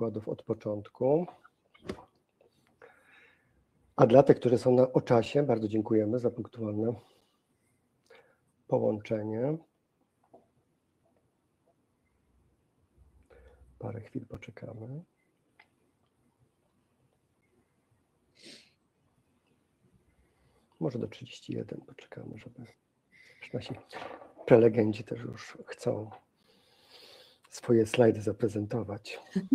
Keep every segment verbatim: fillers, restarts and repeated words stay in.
wykładów od początku. A dla tych, którzy są na o czasie, bardzo dziękujemy za punktualne połączenie. Parę chwil poczekamy. Może do trzydziestu jeden poczekamy, żeby nasi prelegenci też już chcą swoje slajdy zaprezentować.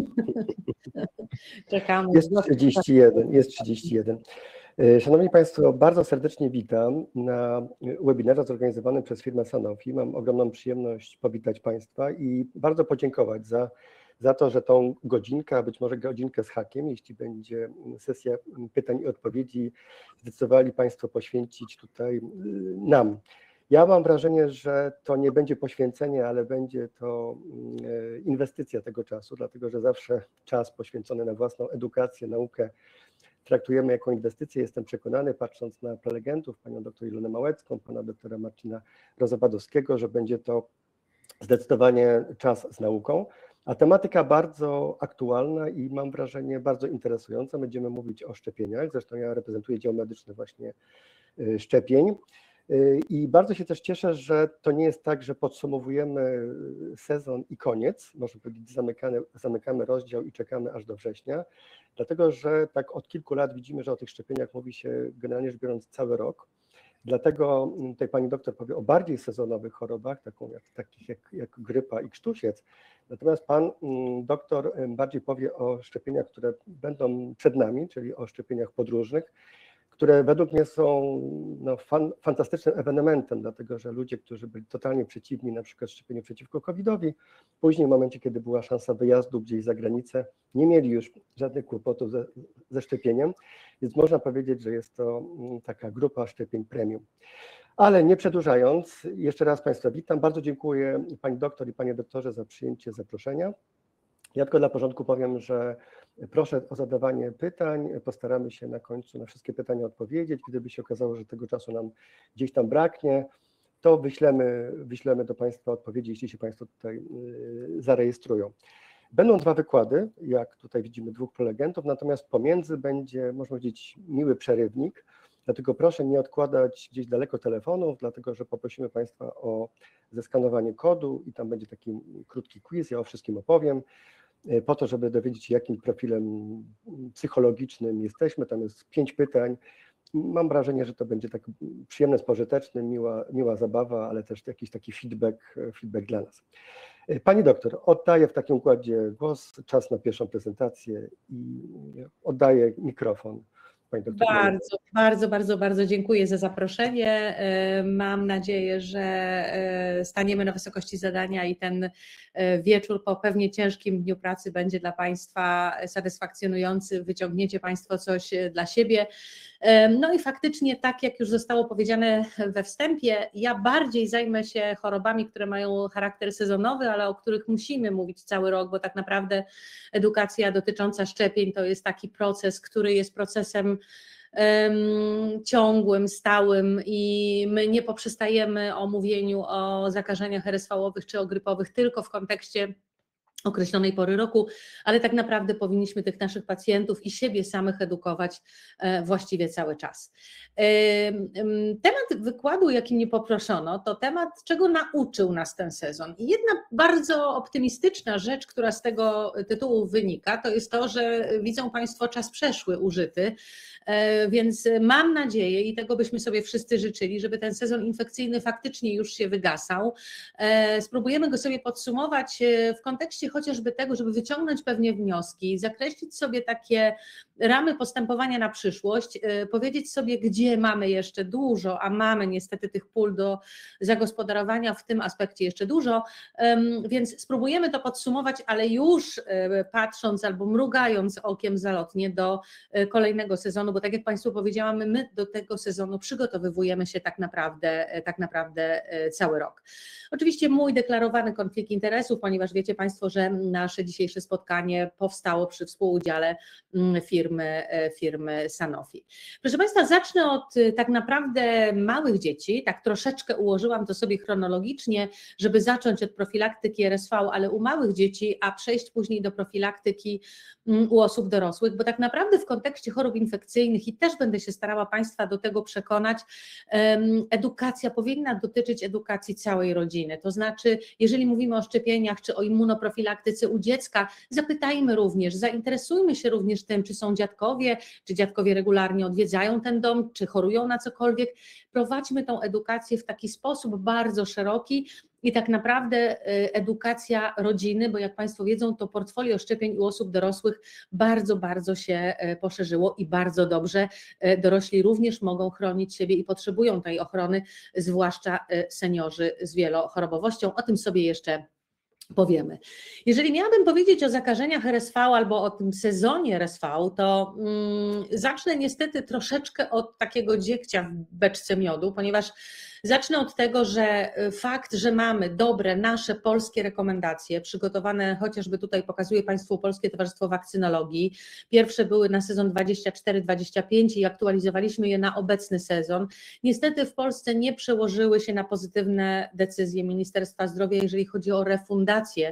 Czekamy. Jest trzydzieści jeden, jest trzydzieści jeden. Szanowni Państwo, bardzo serdecznie witam na webinarze zorganizowanym przez firmę Sanofi. Mam ogromną przyjemność powitać Państwa i bardzo podziękować za, za to, że tą godzinkę, a być może godzinkę z hakiem, jeśli będzie sesja pytań i odpowiedzi, zdecydowali Państwo poświęcić tutaj nam. Ja mam wrażenie, że to nie będzie poświęcenie, ale będzie to inwestycja tego czasu, dlatego że zawsze czas poświęcony na własną edukację, naukę traktujemy jako inwestycję. Jestem przekonany, patrząc na prelegentów, panią doktor Ilonę Małecką, pana doktora Marcina Rozowadowskiego, że będzie to zdecydowanie czas z nauką, a tematyka bardzo aktualna i mam wrażenie bardzo interesująca. Będziemy mówić o szczepieniach, zresztą ja reprezentuję dział medyczny właśnie szczepień. I bardzo się też cieszę, że to nie jest tak, że podsumowujemy sezon i koniec, można powiedzieć zamykamy, zamykamy rozdział i czekamy aż do września, dlatego że tak od kilku lat widzimy, że o tych szczepieniach mówi się generalnie rzecz biorąc cały rok. Dlatego tutaj pani doktor powie o bardziej sezonowych chorobach, taką jak, takich jak, jak grypa i krztusiec, natomiast pan doktor bardziej powie o szczepieniach, które będą przed nami, czyli o szczepieniach podróżnych, które według mnie są no, fan, fantastycznym ewenementem, dlatego że ludzie, którzy byli totalnie przeciwni na przykład szczepieniu przeciwko kowidowi, później w momencie, kiedy była szansa wyjazdu gdzieś za granicę, nie mieli już żadnych kłopotów ze, ze szczepieniem, więc można powiedzieć, że jest to taka grupa szczepień premium. Ale nie przedłużając, jeszcze raz Państwa witam, bardzo dziękuję pani doktor i panie doktorze za przyjęcie zaproszenia. Ja tylko dla porządku powiem, że proszę o zadawanie pytań, postaramy się na końcu na wszystkie pytania odpowiedzieć. Gdyby się okazało, że tego czasu nam gdzieś tam braknie, to wyślemy, wyślemy do Państwa odpowiedzi, jeśli się Państwo tutaj zarejestrują. Będą dwa wykłady, jak tutaj widzimy dwóch prelegentów, natomiast pomiędzy będzie, można powiedzieć, miły przerywnik, dlatego proszę nie odkładać gdzieś daleko telefonów, dlatego że poprosimy Państwa o zeskanowanie kodu i tam będzie taki krótki quiz, ja o wszystkim opowiem, po to, żeby dowiedzieć się, jakim profilem psychologicznym jesteśmy. Tam jest pięć pytań. Mam wrażenie, że to będzie tak przyjemne, pożyteczne, miła, miła zabawa, ale też jakiś taki feedback, feedback dla nas. Pani doktor, oddaję w takim układzie głos, czas na pierwszą prezentację i oddaję mikrofon. Bardzo, bardzo, bardzo, bardzo dziękuję za zaproszenie. Mam nadzieję, że staniemy na wysokości zadania i ten wieczór po pewnie ciężkim dniu pracy będzie dla Państwa satysfakcjonujący, wyciągniecie Państwo coś dla siebie. No i faktycznie, tak jak już zostało powiedziane we wstępie, ja bardziej zajmę się chorobami, które mają charakter sezonowy, ale o których musimy mówić cały rok, bo tak naprawdę edukacja dotycząca szczepień to jest taki proces, który jest procesem um, ciągłym, stałym i my nie poprzestajemy o mówieniu o zakażeniach er es wu-owych czy o grypowych tylko w kontekście określonej pory roku, ale tak naprawdę powinniśmy tych naszych pacjentów i siebie samych edukować właściwie cały czas. Temat wykładu, jaki mnie poproszono, to temat, czego nauczył nas ten sezon. I jedna bardzo optymistyczna rzecz, która z tego tytułu wynika, to jest to, że widzą Państwo czas przeszły użyty, więc mam nadzieję i tego byśmy sobie wszyscy życzyli, żeby ten sezon infekcyjny faktycznie już się wygasał. Spróbujemy go sobie podsumować w kontekście chociażby tego, żeby wyciągnąć pewnie wnioski, zakreślić sobie takie ramy postępowania na przyszłość, powiedzieć sobie, gdzie mamy jeszcze dużo, a mamy niestety tych pól do zagospodarowania w tym aspekcie jeszcze dużo, więc spróbujemy to podsumować, ale już patrząc albo mrugając okiem zalotnie do kolejnego sezonu, bo tak jak Państwu powiedziałam, my do tego sezonu przygotowywujemy się tak naprawdę, tak naprawdę cały rok. Oczywiście mój deklarowany konflikt interesów, ponieważ wiecie Państwo, że nasze, nasze dzisiejsze spotkanie powstało przy współudziale firmy, firmy Sanofi. Proszę Państwa, zacznę od tak naprawdę małych dzieci, tak troszeczkę ułożyłam to sobie chronologicznie, żeby zacząć od profilaktyki R S V, ale u małych dzieci, a przejść później do profilaktyki u osób dorosłych, bo tak naprawdę w kontekście chorób infekcyjnych i też będę się starała Państwa do tego przekonać, edukacja powinna dotyczyć edukacji całej rodziny, to znaczy jeżeli mówimy o szczepieniach czy o immunoprofilaktyce u dziecka, zapytajmy również, zainteresujmy się również tym, czy są dziadkowie, czy dziadkowie regularnie odwiedzają ten dom, czy chorują na cokolwiek, prowadźmy tą edukację w taki sposób bardzo szeroki i tak naprawdę edukacja rodziny, bo jak Państwo wiedzą, to portfolio szczepień u osób dorosłych bardzo, bardzo się poszerzyło i bardzo dobrze. Dorośli również mogą chronić siebie i potrzebują tej ochrony, zwłaszcza seniorzy z wielochorobowością. O tym sobie jeszcze powiemy. Jeżeli miałabym powiedzieć o zakażeniach R S V albo o tym sezonie R S V, to mm, zacznę niestety troszeczkę od takiego dziegcia w beczce miodu, ponieważ zacznę od tego, że fakt, że mamy dobre nasze polskie rekomendacje, przygotowane chociażby tutaj pokazuję Państwu Polskie Towarzystwo Wakcynologii, pierwsze były na sezon dwadzieścia cztery dwadzieścia pięć i aktualizowaliśmy je na obecny sezon, niestety w Polsce nie przełożyły się na pozytywne decyzje Ministerstwa Zdrowia, jeżeli chodzi o refundację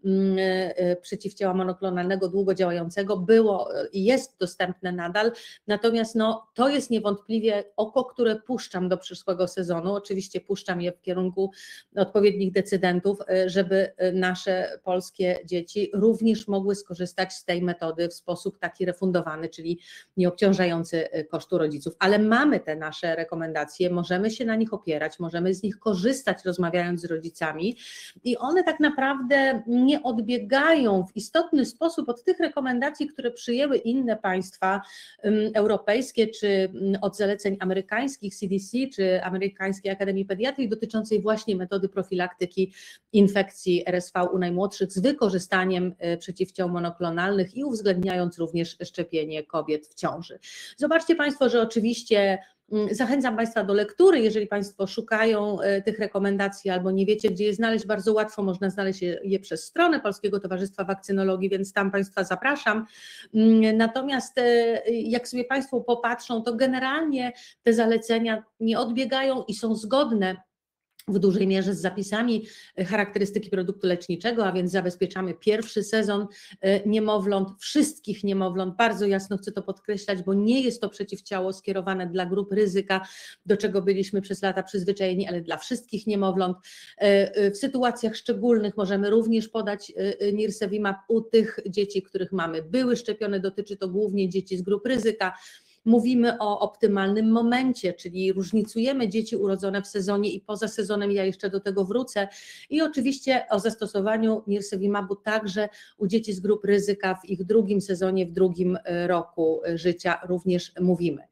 przeciwciała monoklonalnego długodziałającego, było i jest dostępne nadal, natomiast no, to jest niewątpliwie oko, które puszczam do przyszłego sezonu. Oczywiście puszczam je w kierunku odpowiednich decydentów, żeby nasze polskie dzieci również mogły skorzystać z tej metody w sposób taki refundowany, czyli nieobciążający kosztu rodziców. Ale mamy te nasze rekomendacje, możemy się na nich opierać, możemy z nich korzystać, rozmawiając z rodzicami i one tak naprawdę nie odbiegają w istotny sposób od tych rekomendacji, które przyjęły inne państwa europejskie, czy od zaleceń amerykańskich C D C, czy amerykańskiej Akademii Pediatrii dotyczącej właśnie metody profilaktyki infekcji R S V u najmłodszych z wykorzystaniem przeciwciał monoklonalnych i uwzględniając również szczepienie kobiet w ciąży. Zobaczcie Państwo, że oczywiście zachęcam Państwa do lektury, jeżeli Państwo szukają tych rekomendacji albo nie wiecie, gdzie je znaleźć, bardzo łatwo można znaleźć je przez stronę Polskiego Towarzystwa Wakcynologii, więc tam Państwa zapraszam. Natomiast jak sobie Państwo popatrzą, to generalnie te zalecenia nie odbiegają i są zgodne w dużej mierze z zapisami charakterystyki produktu leczniczego, a więc zabezpieczamy pierwszy sezon niemowląt, wszystkich niemowląt, bardzo jasno chcę to podkreślać, bo nie jest to przeciwciało skierowane dla grup ryzyka, do czego byliśmy przez lata przyzwyczajeni, ale dla wszystkich niemowląt. W sytuacjach szczególnych możemy również podać Nirsevimab u tych dzieci, których mamy były szczepione, dotyczy to głównie dzieci z grup ryzyka. Mówimy o optymalnym momencie, czyli różnicujemy dzieci urodzone w sezonie i poza sezonem, ja jeszcze do tego wrócę, i oczywiście o zastosowaniu Nirsevimabu także u dzieci z grup ryzyka w ich drugim sezonie, w drugim roku życia również mówimy.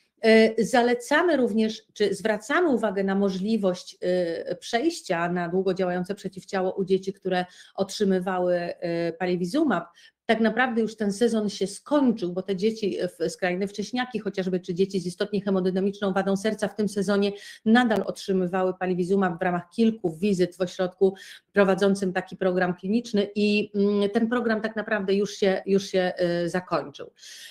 Zalecamy również, czy zwracamy uwagę na możliwość przejścia na długo działające przeciwciało u dzieci, które otrzymywały Palivizumab. Tak naprawdę już ten sezon się skończył, bo te dzieci, skrajne wcześniaki chociażby, czy dzieci z istotnie hemodynamiczną wadą serca w tym sezonie nadal otrzymywały Palivizumab w ramach kilku wizyt w ośrodku prowadzącym taki program kliniczny i ten program tak naprawdę już się, już się zakończył.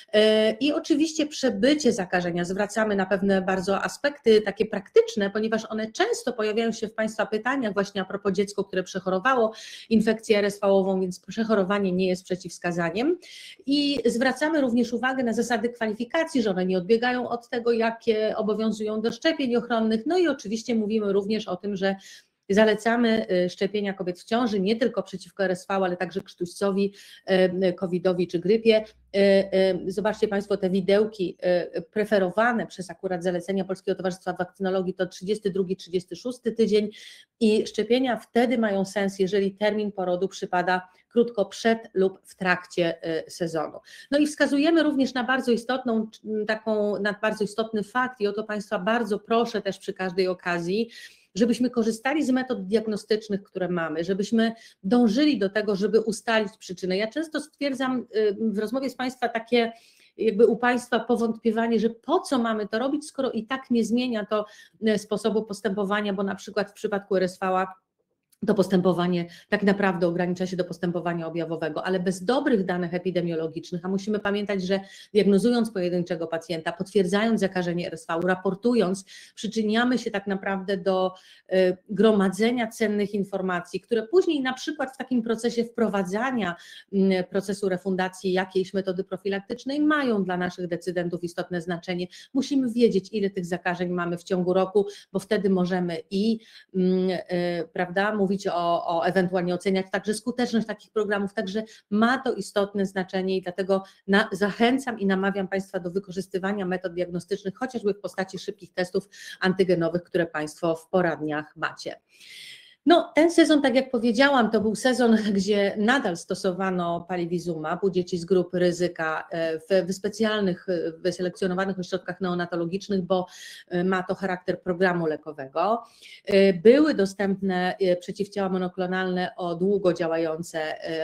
I oczywiście przebycie zakażenia, zwracamy na pewne bardzo aspekty takie praktyczne, ponieważ one często pojawiają się w Państwa pytaniach właśnie a propos dziecko, które przechorowało infekcję R S V-ową, więc przechorowanie nie jest przeciwwskazaniem i zwracamy również uwagę na zasady kwalifikacji, że one nie odbiegają od tego, jakie obowiązują do szczepień ochronnych, no i oczywiście mówimy również o tym, że zalecamy szczepienia kobiet w ciąży nie tylko przeciwko R S V, ale także krztuścowi, covidowi czy grypie. Zobaczcie Państwo te widełki preferowane przez akurat zalecenia Polskiego Towarzystwa Wakcynologii to trzydziesty drugi trzydziesty szósty tydzień i szczepienia wtedy mają sens, jeżeli termin porodu przypada krótko przed lub w trakcie sezonu. No i wskazujemy również na bardzo istotną, taką, na bardzo istotny fakt i o to Państwa bardzo proszę też przy każdej okazji, żebyśmy korzystali z metod diagnostycznych, które mamy, żebyśmy dążyli do tego, żeby ustalić przyczynę. Ja często stwierdzam w rozmowie z Państwa takie jakby u Państwa powątpiewanie, że po co mamy to robić, skoro i tak nie zmienia to sposobu postępowania, bo na przykład w przypadku R S V to postępowanie tak naprawdę ogranicza się do postępowania objawowego, ale bez dobrych danych epidemiologicznych, a musimy pamiętać, że diagnozując pojedynczego pacjenta, potwierdzając zakażenie R S V, raportując, przyczyniamy się tak naprawdę do y, gromadzenia cennych informacji, które później na przykład w takim procesie wprowadzania y, procesu refundacji jakiejś metody profilaktycznej mają dla naszych decydentów istotne znaczenie. Musimy wiedzieć, ile tych zakażeń mamy w ciągu roku, bo wtedy możemy i y, y, prawda, mówić O, o ewentualnie oceniać także skuteczność takich programów, także ma to istotne znaczenie i dlatego na, zachęcam i namawiam Państwa do wykorzystywania metod diagnostycznych, chociażby w postaci szybkich testów antygenowych, które Państwo w poradniach macie. No, ten sezon, tak jak powiedziałam, to był sezon, gdzie nadal stosowano palivizumab u dzieci z grup ryzyka w wyspecjalnych, wyselekcjonowanych ośrodkach neonatologicznych, bo ma to charakter programu lekowego. Były dostępne przeciwciała monoklonalne o długo działające,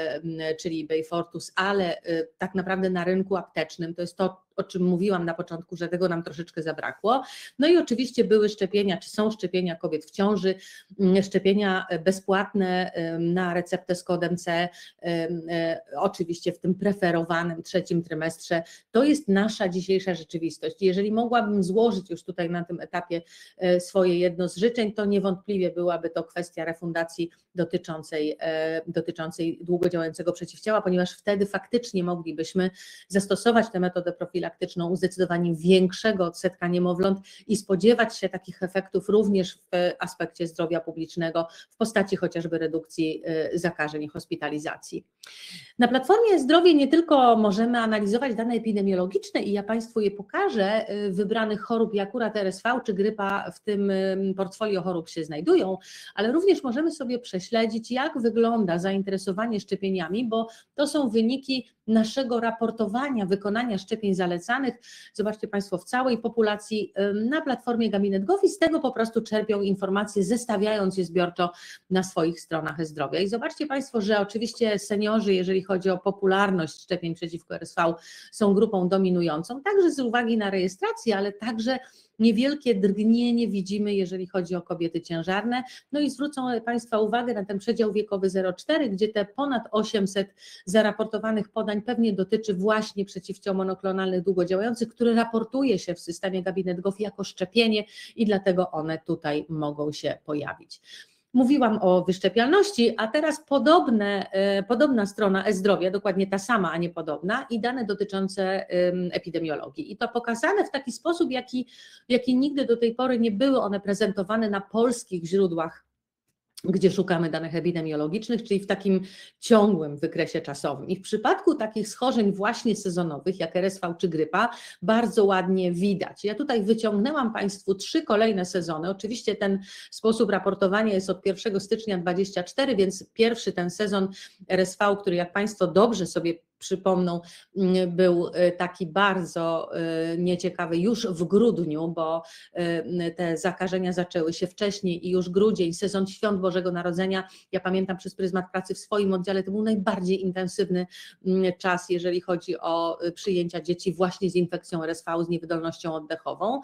czyli Beyfortus, ale tak naprawdę na rynku aptecznym, to jest to, o czym mówiłam na początku, że tego nam troszeczkę zabrakło. No i oczywiście były szczepienia, czy są szczepienia kobiet w ciąży, szczepienia bezpłatne na receptę z kodem C, oczywiście w tym preferowanym trzecim trymestrze. To jest nasza dzisiejsza rzeczywistość. Jeżeli mogłabym złożyć już tutaj na tym etapie swoje jedno z życzeń, to niewątpliwie byłaby to kwestia refundacji dotyczącej, dotyczącej długo działającego przeciwciała, ponieważ wtedy faktycznie moglibyśmy zastosować tę metodę profilaktyczną u zdecydowanie większego odsetka niemowląt i spodziewać się takich efektów również w aspekcie zdrowia publicznego w postaci chociażby redukcji zakażeń i hospitalizacji. Na platformie Zdrowie nie tylko możemy analizować dane epidemiologiczne i ja Państwu je pokażę, wybranych chorób i akurat R S V czy grypa w tym portfolio chorób się znajdują, ale również możemy sobie prześledzić, jak wygląda zainteresowanie szczepieniami, bo to są wyniki naszego raportowania wykonania szczepień zalecanych. Zobaczcie Państwo, w całej populacji na platformie gabinet kropka gov i z tego po prostu czerpią informacje, zestawiając je zbiorczo na swoich stronach e-zdrowia. I zobaczcie Państwo, że oczywiście seniorzy, jeżeli chodzi o popularność szczepień przeciwko R S V, są grupą dominującą, także z uwagi na rejestrację, ale także niewielkie drgnienie widzimy, jeżeli chodzi o kobiety ciężarne. No i zwrócą Państwa uwagę na ten przedział wiekowy zero przecinek cztery, gdzie te ponad osiemset zaraportowanych podań pewnie dotyczy właśnie przeciwciał monoklonalnych długodziałających, które raportuje się w systemie gabinet kropka gov jako szczepienie i dlatego one tutaj mogą się pojawić. Mówiłam o wyszczepialności, a teraz podobne, podobna strona e-zdrowia, dokładnie ta sama, a nie podobna, i dane dotyczące epidemiologii. I to pokazane w taki sposób, jaki, jaki nigdy do tej pory nie były one prezentowane na polskich źródłach, gdzie szukamy danych epidemiologicznych, czyli w takim ciągłym wykresie czasowym. I w przypadku takich schorzeń właśnie sezonowych, jak R S V czy grypa, bardzo ładnie widać. Ja tutaj wyciągnęłam Państwu trzy kolejne sezony. Oczywiście ten sposób raportowania jest od pierwszego stycznia dwudziestego czwartego, więc pierwszy ten sezon R S V, który jak Państwo dobrze sobie przypomną, był taki bardzo nieciekawy już w grudniu, bo te zakażenia zaczęły się wcześniej i już grudzień, sezon świąt Bożego Narodzenia, ja pamiętam przez pryzmat pracy w swoim oddziale, to był najbardziej intensywny czas, jeżeli chodzi o przyjęcia dzieci właśnie z infekcją R S V, z niewydolnością oddechową,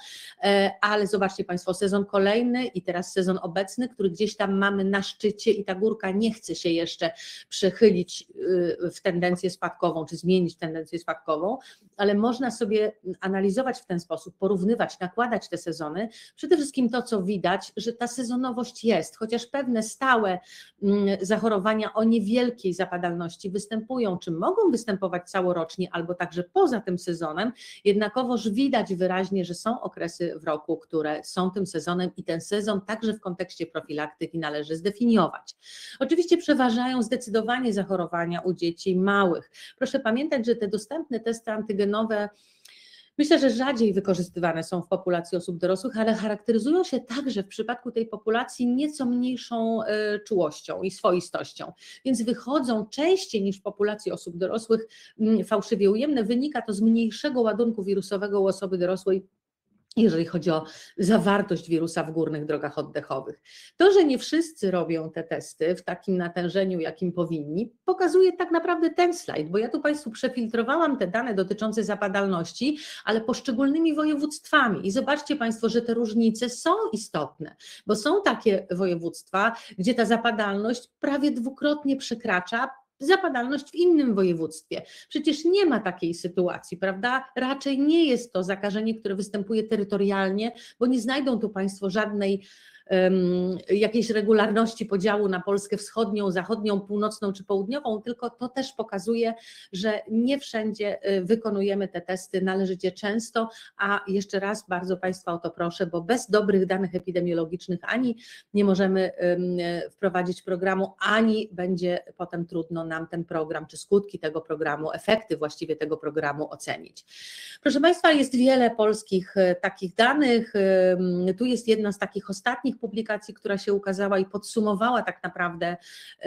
ale zobaczcie Państwo, sezon kolejny i teraz sezon obecny, który gdzieś tam mamy na szczycie i ta górka nie chce się jeszcze przechylić w tendencję spadkową, czy zmienić tendencję spadkową, ale można sobie analizować w ten sposób, porównywać, nakładać te sezony. Przede wszystkim to, co widać, że ta sezonowość jest, chociaż pewne stałe zachorowania o niewielkiej zapadalności występują, czy mogą występować całorocznie, albo także poza tym sezonem, jednakowoż widać wyraźnie, że są okresy w roku, które są tym sezonem i ten sezon także w kontekście profilaktyki należy zdefiniować. Oczywiście przeważają zdecydowanie zachorowania u dzieci małych. Proszę pamiętać, że te dostępne testy antygenowe myślę, że rzadziej wykorzystywane są w populacji osób dorosłych, ale charakteryzują się także w przypadku tej populacji nieco mniejszą czułością i swoistością, więc wychodzą częściej niż w populacji osób dorosłych fałszywie ujemne. Wynika to z mniejszego ładunku wirusowego u osoby dorosłej jeżeli chodzi o zawartość wirusa w górnych drogach oddechowych. To, że nie wszyscy robią te testy w takim natężeniu, jakim powinni, pokazuje tak naprawdę ten slajd, bo ja tu Państwu przefiltrowałam te dane dotyczące zapadalności, ale poszczególnymi województwami i zobaczcie Państwo, że te różnice są istotne, bo są takie województwa, gdzie ta zapadalność prawie dwukrotnie przekracza zapadalność w innym województwie. Przecież nie ma takiej sytuacji, prawda? Raczej nie jest to zakażenie, które występuje terytorialnie, bo nie znajdą tu Państwo żadnej um, jakiejś regularności podziału na Polskę wschodnią, zachodnią, północną czy południową, tylko to też pokazuje, że nie wszędzie wykonujemy te testy należycie często, a jeszcze raz bardzo Państwa o to proszę, bo bez dobrych danych epidemiologicznych ani nie możemy um, wprowadzić programu, ani będzie potem trudno nam ten program, czy skutki tego programu, efekty właściwie tego programu ocenić. Proszę Państwa, jest wiele polskich takich danych. Tu jest jedna z takich ostatnich publikacji, która się ukazała i podsumowała tak naprawdę,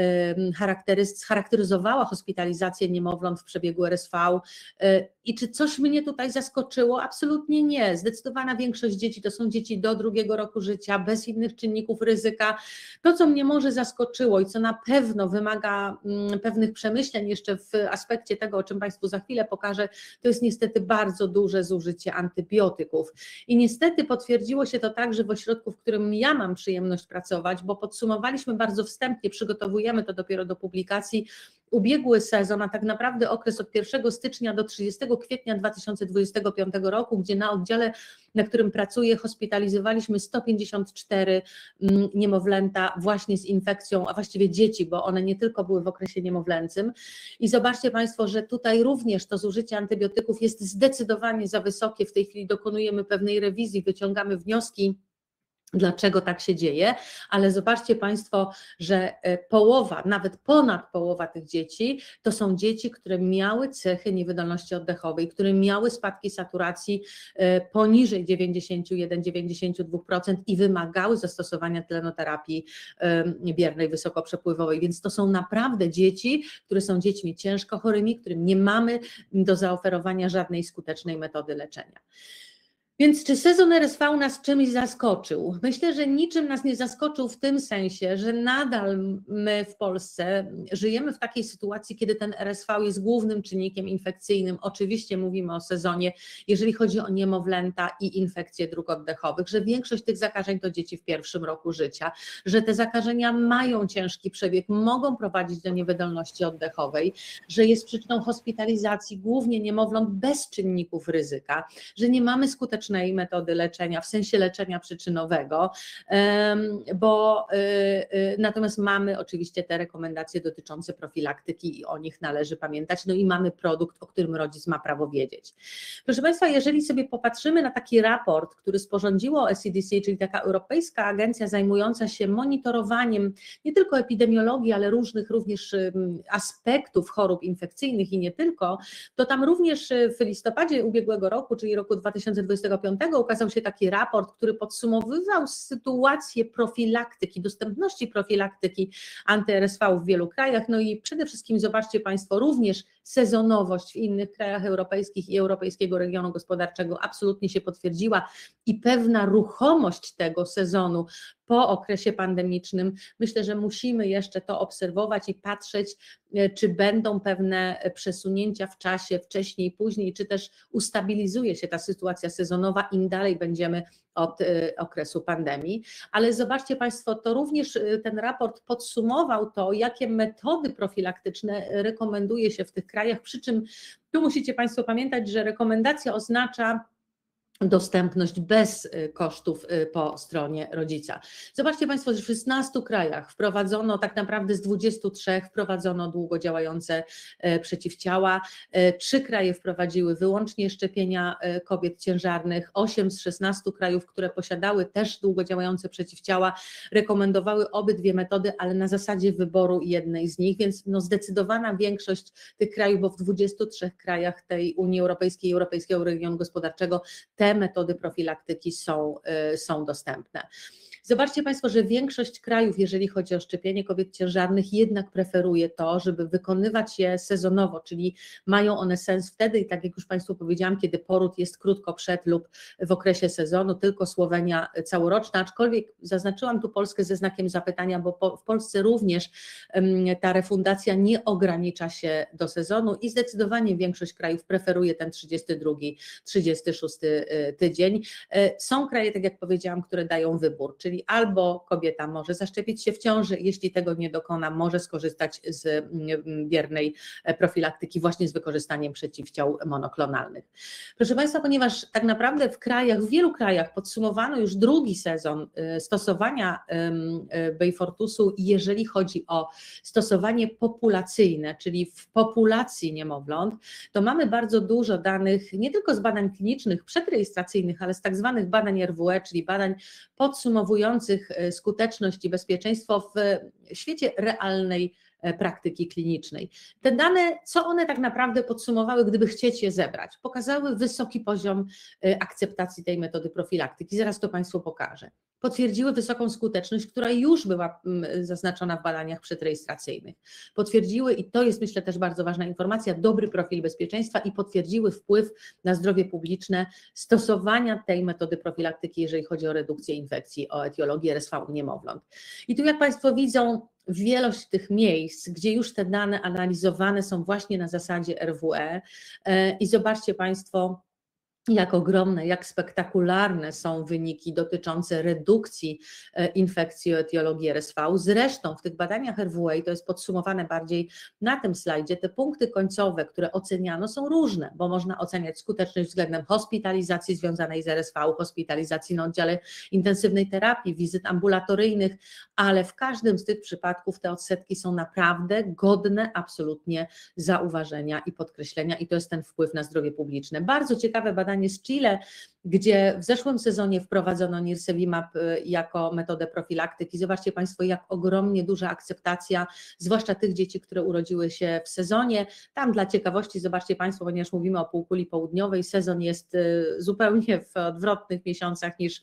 charakteryzowała hospitalizację niemowląt w przebiegu R S V. I czy coś mnie tutaj zaskoczyło? Absolutnie nie. Zdecydowana większość dzieci to są dzieci do drugiego roku życia, bez innych czynników ryzyka. To, co mnie może zaskoczyło i co na pewno wymaga pewnych przemyśleń jeszcze w aspekcie tego, o czym Państwu za chwilę pokażę, to jest niestety bardzo duże zużycie antybiotyków. I niestety potwierdziło się to także w ośrodku, w którym ja mam przyjemność pracować, bo podsumowaliśmy bardzo wstępnie, przygotowujemy to dopiero do publikacji, ubiegły sezon, a tak naprawdę okres od pierwszego stycznia do trzydziestego kwietnia dwa tysiące dwudziestego piątego roku, gdzie na oddziale, na którym pracuję, hospitalizowaliśmy sto pięćdziesiąt cztery niemowlęta właśnie z infekcją, a właściwie dzieci, bo one nie tylko były w okresie niemowlęcym. I zobaczcie Państwo, że tutaj również to zużycie antybiotyków jest zdecydowanie za wysokie. W tej chwili dokonujemy pewnej rewizji, wyciągamy wnioski, dlaczego tak się dzieje, ale zobaczcie Państwo, że połowa, nawet ponad połowa tych dzieci to są dzieci, które miały cechy niewydolności oddechowej, które miały spadki saturacji poniżej dziewięćdziesiąt jeden do dziewięćdziesięciu dwóch procent i wymagały zastosowania tlenoterapii biernej wysokoprzepływowej, więc to są naprawdę dzieci, które są dziećmi ciężko chorymi, którym nie mamy do zaoferowania żadnej skutecznej metody leczenia. Więc czy sezon R S V nas czymś zaskoczył? Myślę, że niczym nas nie zaskoczył w tym sensie, że nadal my w Polsce żyjemy w takiej sytuacji, kiedy ten R S V jest głównym czynnikiem infekcyjnym. Oczywiście mówimy o sezonie, jeżeli chodzi o niemowlęta i infekcje dróg oddechowych, że większość tych zakażeń to dzieci w pierwszym roku życia, że te zakażenia mają ciężki przebieg, mogą prowadzić do niewydolności oddechowej, że jest przyczyną hospitalizacji głównie niemowląt bez czynników ryzyka, że nie mamy skutecznej metody leczenia, w sensie leczenia przyczynowego, bo natomiast mamy oczywiście te rekomendacje dotyczące profilaktyki i o nich należy pamiętać, no i mamy produkt, o którym rodzic ma prawo wiedzieć. Proszę Państwa, jeżeli sobie popatrzymy na taki raport, który sporządziło S C D C, czyli taka europejska agencja zajmująca się monitorowaniem nie tylko epidemiologii, ale różnych również aspektów chorób infekcyjnych i nie tylko, to tam również w listopadzie ubiegłego roku, czyli roku dwa tysiące dwudziestego piątego ukazał się taki raport, który podsumowywał sytuację profilaktyki, dostępności profilaktyki anty-R S V w wielu krajach, no i przede wszystkim zobaczcie Państwo również sezonowość w innych krajach europejskich i Europejskiego Regionu Gospodarczego absolutnie się potwierdziła i pewna ruchomość tego sezonu po okresie pandemicznym. Myślę, że musimy jeszcze to obserwować i patrzeć, czy będą pewne przesunięcia w czasie, wcześniej, później, czy też ustabilizuje się ta sytuacja sezonowa, im dalej będziemy od okresu pandemii. Ale zobaczcie Państwo, to również ten raport podsumował to, jakie metody profilaktyczne rekomenduje się w tych krajach, przy czym tu musicie Państwo pamiętać, że rekomendacja oznacza dostępność bez kosztów po stronie rodzica. Zobaczcie Państwo, że w szesnastu krajach wprowadzono, tak naprawdę z dwudziestu trzech wprowadzono długo działające przeciwciała, trzy kraje wprowadziły wyłącznie szczepienia kobiet ciężarnych, osiem z szesnastu krajów, które posiadały też długo działające przeciwciała, rekomendowały obydwie metody, ale na zasadzie wyboru jednej z nich, więc no zdecydowana większość tych krajów, bo w dwudziestu trzech krajach tej Unii Europejskiej i Europejskiego Regionu Gospodarczego te te metody profilaktyki są, są dostępne. Zobaczcie Państwo, że większość krajów, jeżeli chodzi o szczepienie kobiet ciężarnych, jednak preferuje to, żeby wykonywać je sezonowo, czyli mają one sens wtedy i tak jak już Państwu powiedziałam, kiedy poród jest krótko przed lub w okresie sezonu, tylko Słowenia całoroczna, aczkolwiek zaznaczyłam tu Polskę ze znakiem zapytania, bo po, w Polsce również um, ta refundacja nie ogranicza się do sezonu i zdecydowanie większość krajów preferuje ten trzydziesty drugi, trzydziesty szósty tydzień. Są kraje, tak jak powiedziałam, które dają wybór, czyli albo kobieta może zaszczepić się w ciąży, jeśli tego nie dokona, może skorzystać z biernej profilaktyki właśnie z wykorzystaniem przeciwciał monoklonalnych. Proszę Państwa, ponieważ tak naprawdę w krajach, w wielu krajach podsumowano już drugi sezon stosowania Beyfortusu, jeżeli chodzi o stosowanie populacyjne, czyli w populacji niemowląt, to mamy bardzo dużo danych, nie tylko z badań klinicznych przedrejestracyjnych, ale z tak zwanych badań R W E, czyli badań podsumowujących skuteczność i bezpieczeństwo w świecie realnej praktyki klinicznej. Te dane, co one tak naprawdę podsumowały, gdyby chcieć je zebrać? Pokazały wysoki poziom akceptacji tej metody profilaktyki, zaraz to Państwu pokażę. Potwierdziły wysoką skuteczność, która już była zaznaczona w badaniach przedrejestracyjnych. Potwierdziły, i to jest myślę też bardzo ważna informacja, dobry profil bezpieczeństwa i potwierdziły wpływ na zdrowie publiczne stosowania tej metody profilaktyki, jeżeli chodzi o redukcję infekcji, o etiologię R S V u niemowląt. I tu jak Państwo widzą, wielość tych miejsc, gdzie już te dane analizowane są właśnie na zasadzie R W E i zobaczcie Państwo, jak ogromne, jak spektakularne są wyniki dotyczące redukcji infekcji o etiologii R S V. Zresztą w tych badaniach R W E, i to jest podsumowane bardziej na tym slajdzie, te punkty końcowe, które oceniano, są różne, bo można oceniać skuteczność względem hospitalizacji związanej z R S V, hospitalizacji na oddziale intensywnej terapii, wizyt ambulatoryjnych, ale w każdym z tych przypadków te odsetki są naprawdę godne absolutnie zauważenia i podkreślenia i to jest ten wpływ na zdrowie publiczne. Bardzo ciekawe badanie z Chile, gdzie w zeszłym sezonie wprowadzono nirsevimab jako metodę profilaktyki. Zobaczcie Państwo, jak ogromnie duża akceptacja, zwłaszcza tych dzieci, które urodziły się w sezonie. Tam dla ciekawości, zobaczcie Państwo, ponieważ mówimy o półkuli południowej, sezon jest zupełnie w odwrotnych miesiącach niż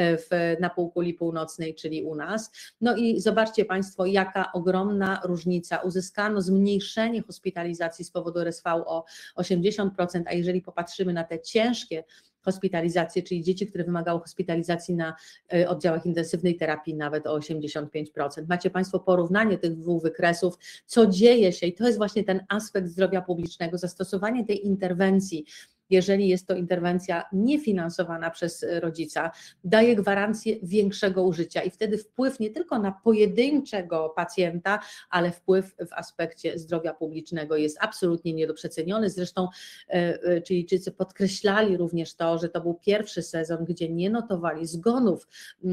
w, na półkuli północnej, czyli u nas. No i zobaczcie Państwo, jaka ogromna różnica. Uzyskano zmniejszenie hospitalizacji z powodu R S V o osiemdziesiąt procent, a jeżeli popatrzymy na te ciężkie hospitalizacje, czyli dzieci, które wymagały hospitalizacji na oddziałach intensywnej terapii nawet o osiemdziesiąt pięć procent. Macie Państwo porównanie tych dwóch wykresów, co dzieje się i to jest właśnie ten aspekt zdrowia publicznego, zastosowanie tej interwencji, jeżeli jest to interwencja niefinansowana przez rodzica, daje gwarancję większego użycia i wtedy wpływ nie tylko na pojedynczego pacjenta, ale wpływ w aspekcie zdrowia publicznego jest absolutnie nie do przeceniony. Zresztą Chilijczycy podkreślali również to, że to był pierwszy sezon, gdzie nie notowali zgonów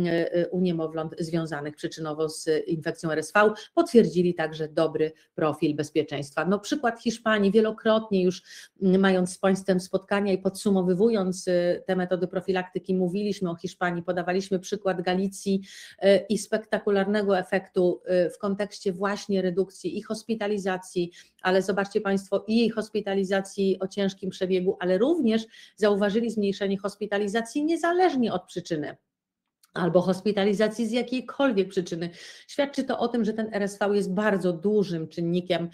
u niemowląt związanych przyczynowo z infekcją R S V. Potwierdzili także dobry profil bezpieczeństwa. No przykład Hiszpanii, wielokrotnie już mając z Państwem spotkania i podsumowywując te metody profilaktyki, mówiliśmy o Hiszpanii, podawaliśmy przykład Galicji i spektakularnego efektu w kontekście właśnie redukcji i hospitalizacji, ale zobaczcie Państwo i hospitalizacji o ciężkim przebiegu, ale również zauważyli zmniejszenie hospitalizacji niezależnie od przyczyny albo hospitalizacji z jakiejkolwiek przyczyny. Świadczy to o tym, że ten R S V jest bardzo dużym czynnikiem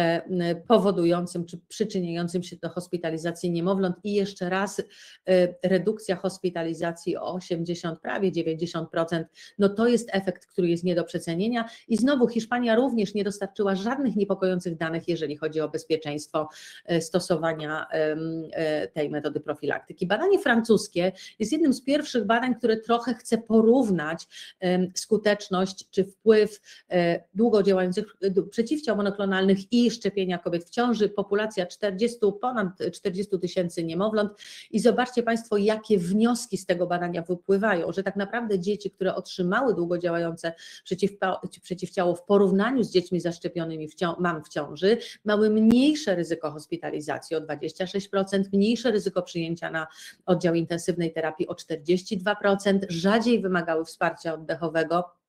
powodującym czy przyczyniającym się do hospitalizacji niemowląt i jeszcze raz redukcja hospitalizacji o osiemdziesiąt, prawie dziewięćdziesiąt procent, no to jest efekt, który jest nie do przecenienia i znowu Hiszpania również nie dostarczyła żadnych niepokojących danych, jeżeli chodzi o bezpieczeństwo stosowania tej metody profilaktyki. Badanie francuskie jest jednym z pierwszych badań, które trochę chce porównać skuteczność czy wpływ długodziałających przeciwciał monoklonalnych i szczepienia kobiet w ciąży, populacja czterdzieści, ponad czterdzieści tysięcy niemowląt i zobaczcie Państwo, jakie wnioski z tego badania wypływają, że tak naprawdę dzieci, które otrzymały długodziałające przeciwciało w porównaniu z dziećmi zaszczepionymi w cią- mam w ciąży, miały mniejsze ryzyko hospitalizacji o dwadzieścia sześć procent, mniejsze ryzyko przyjęcia na oddział intensywnej terapii o czterdzieści dwa procent, rzadziej wymagały wsparcia oddechowego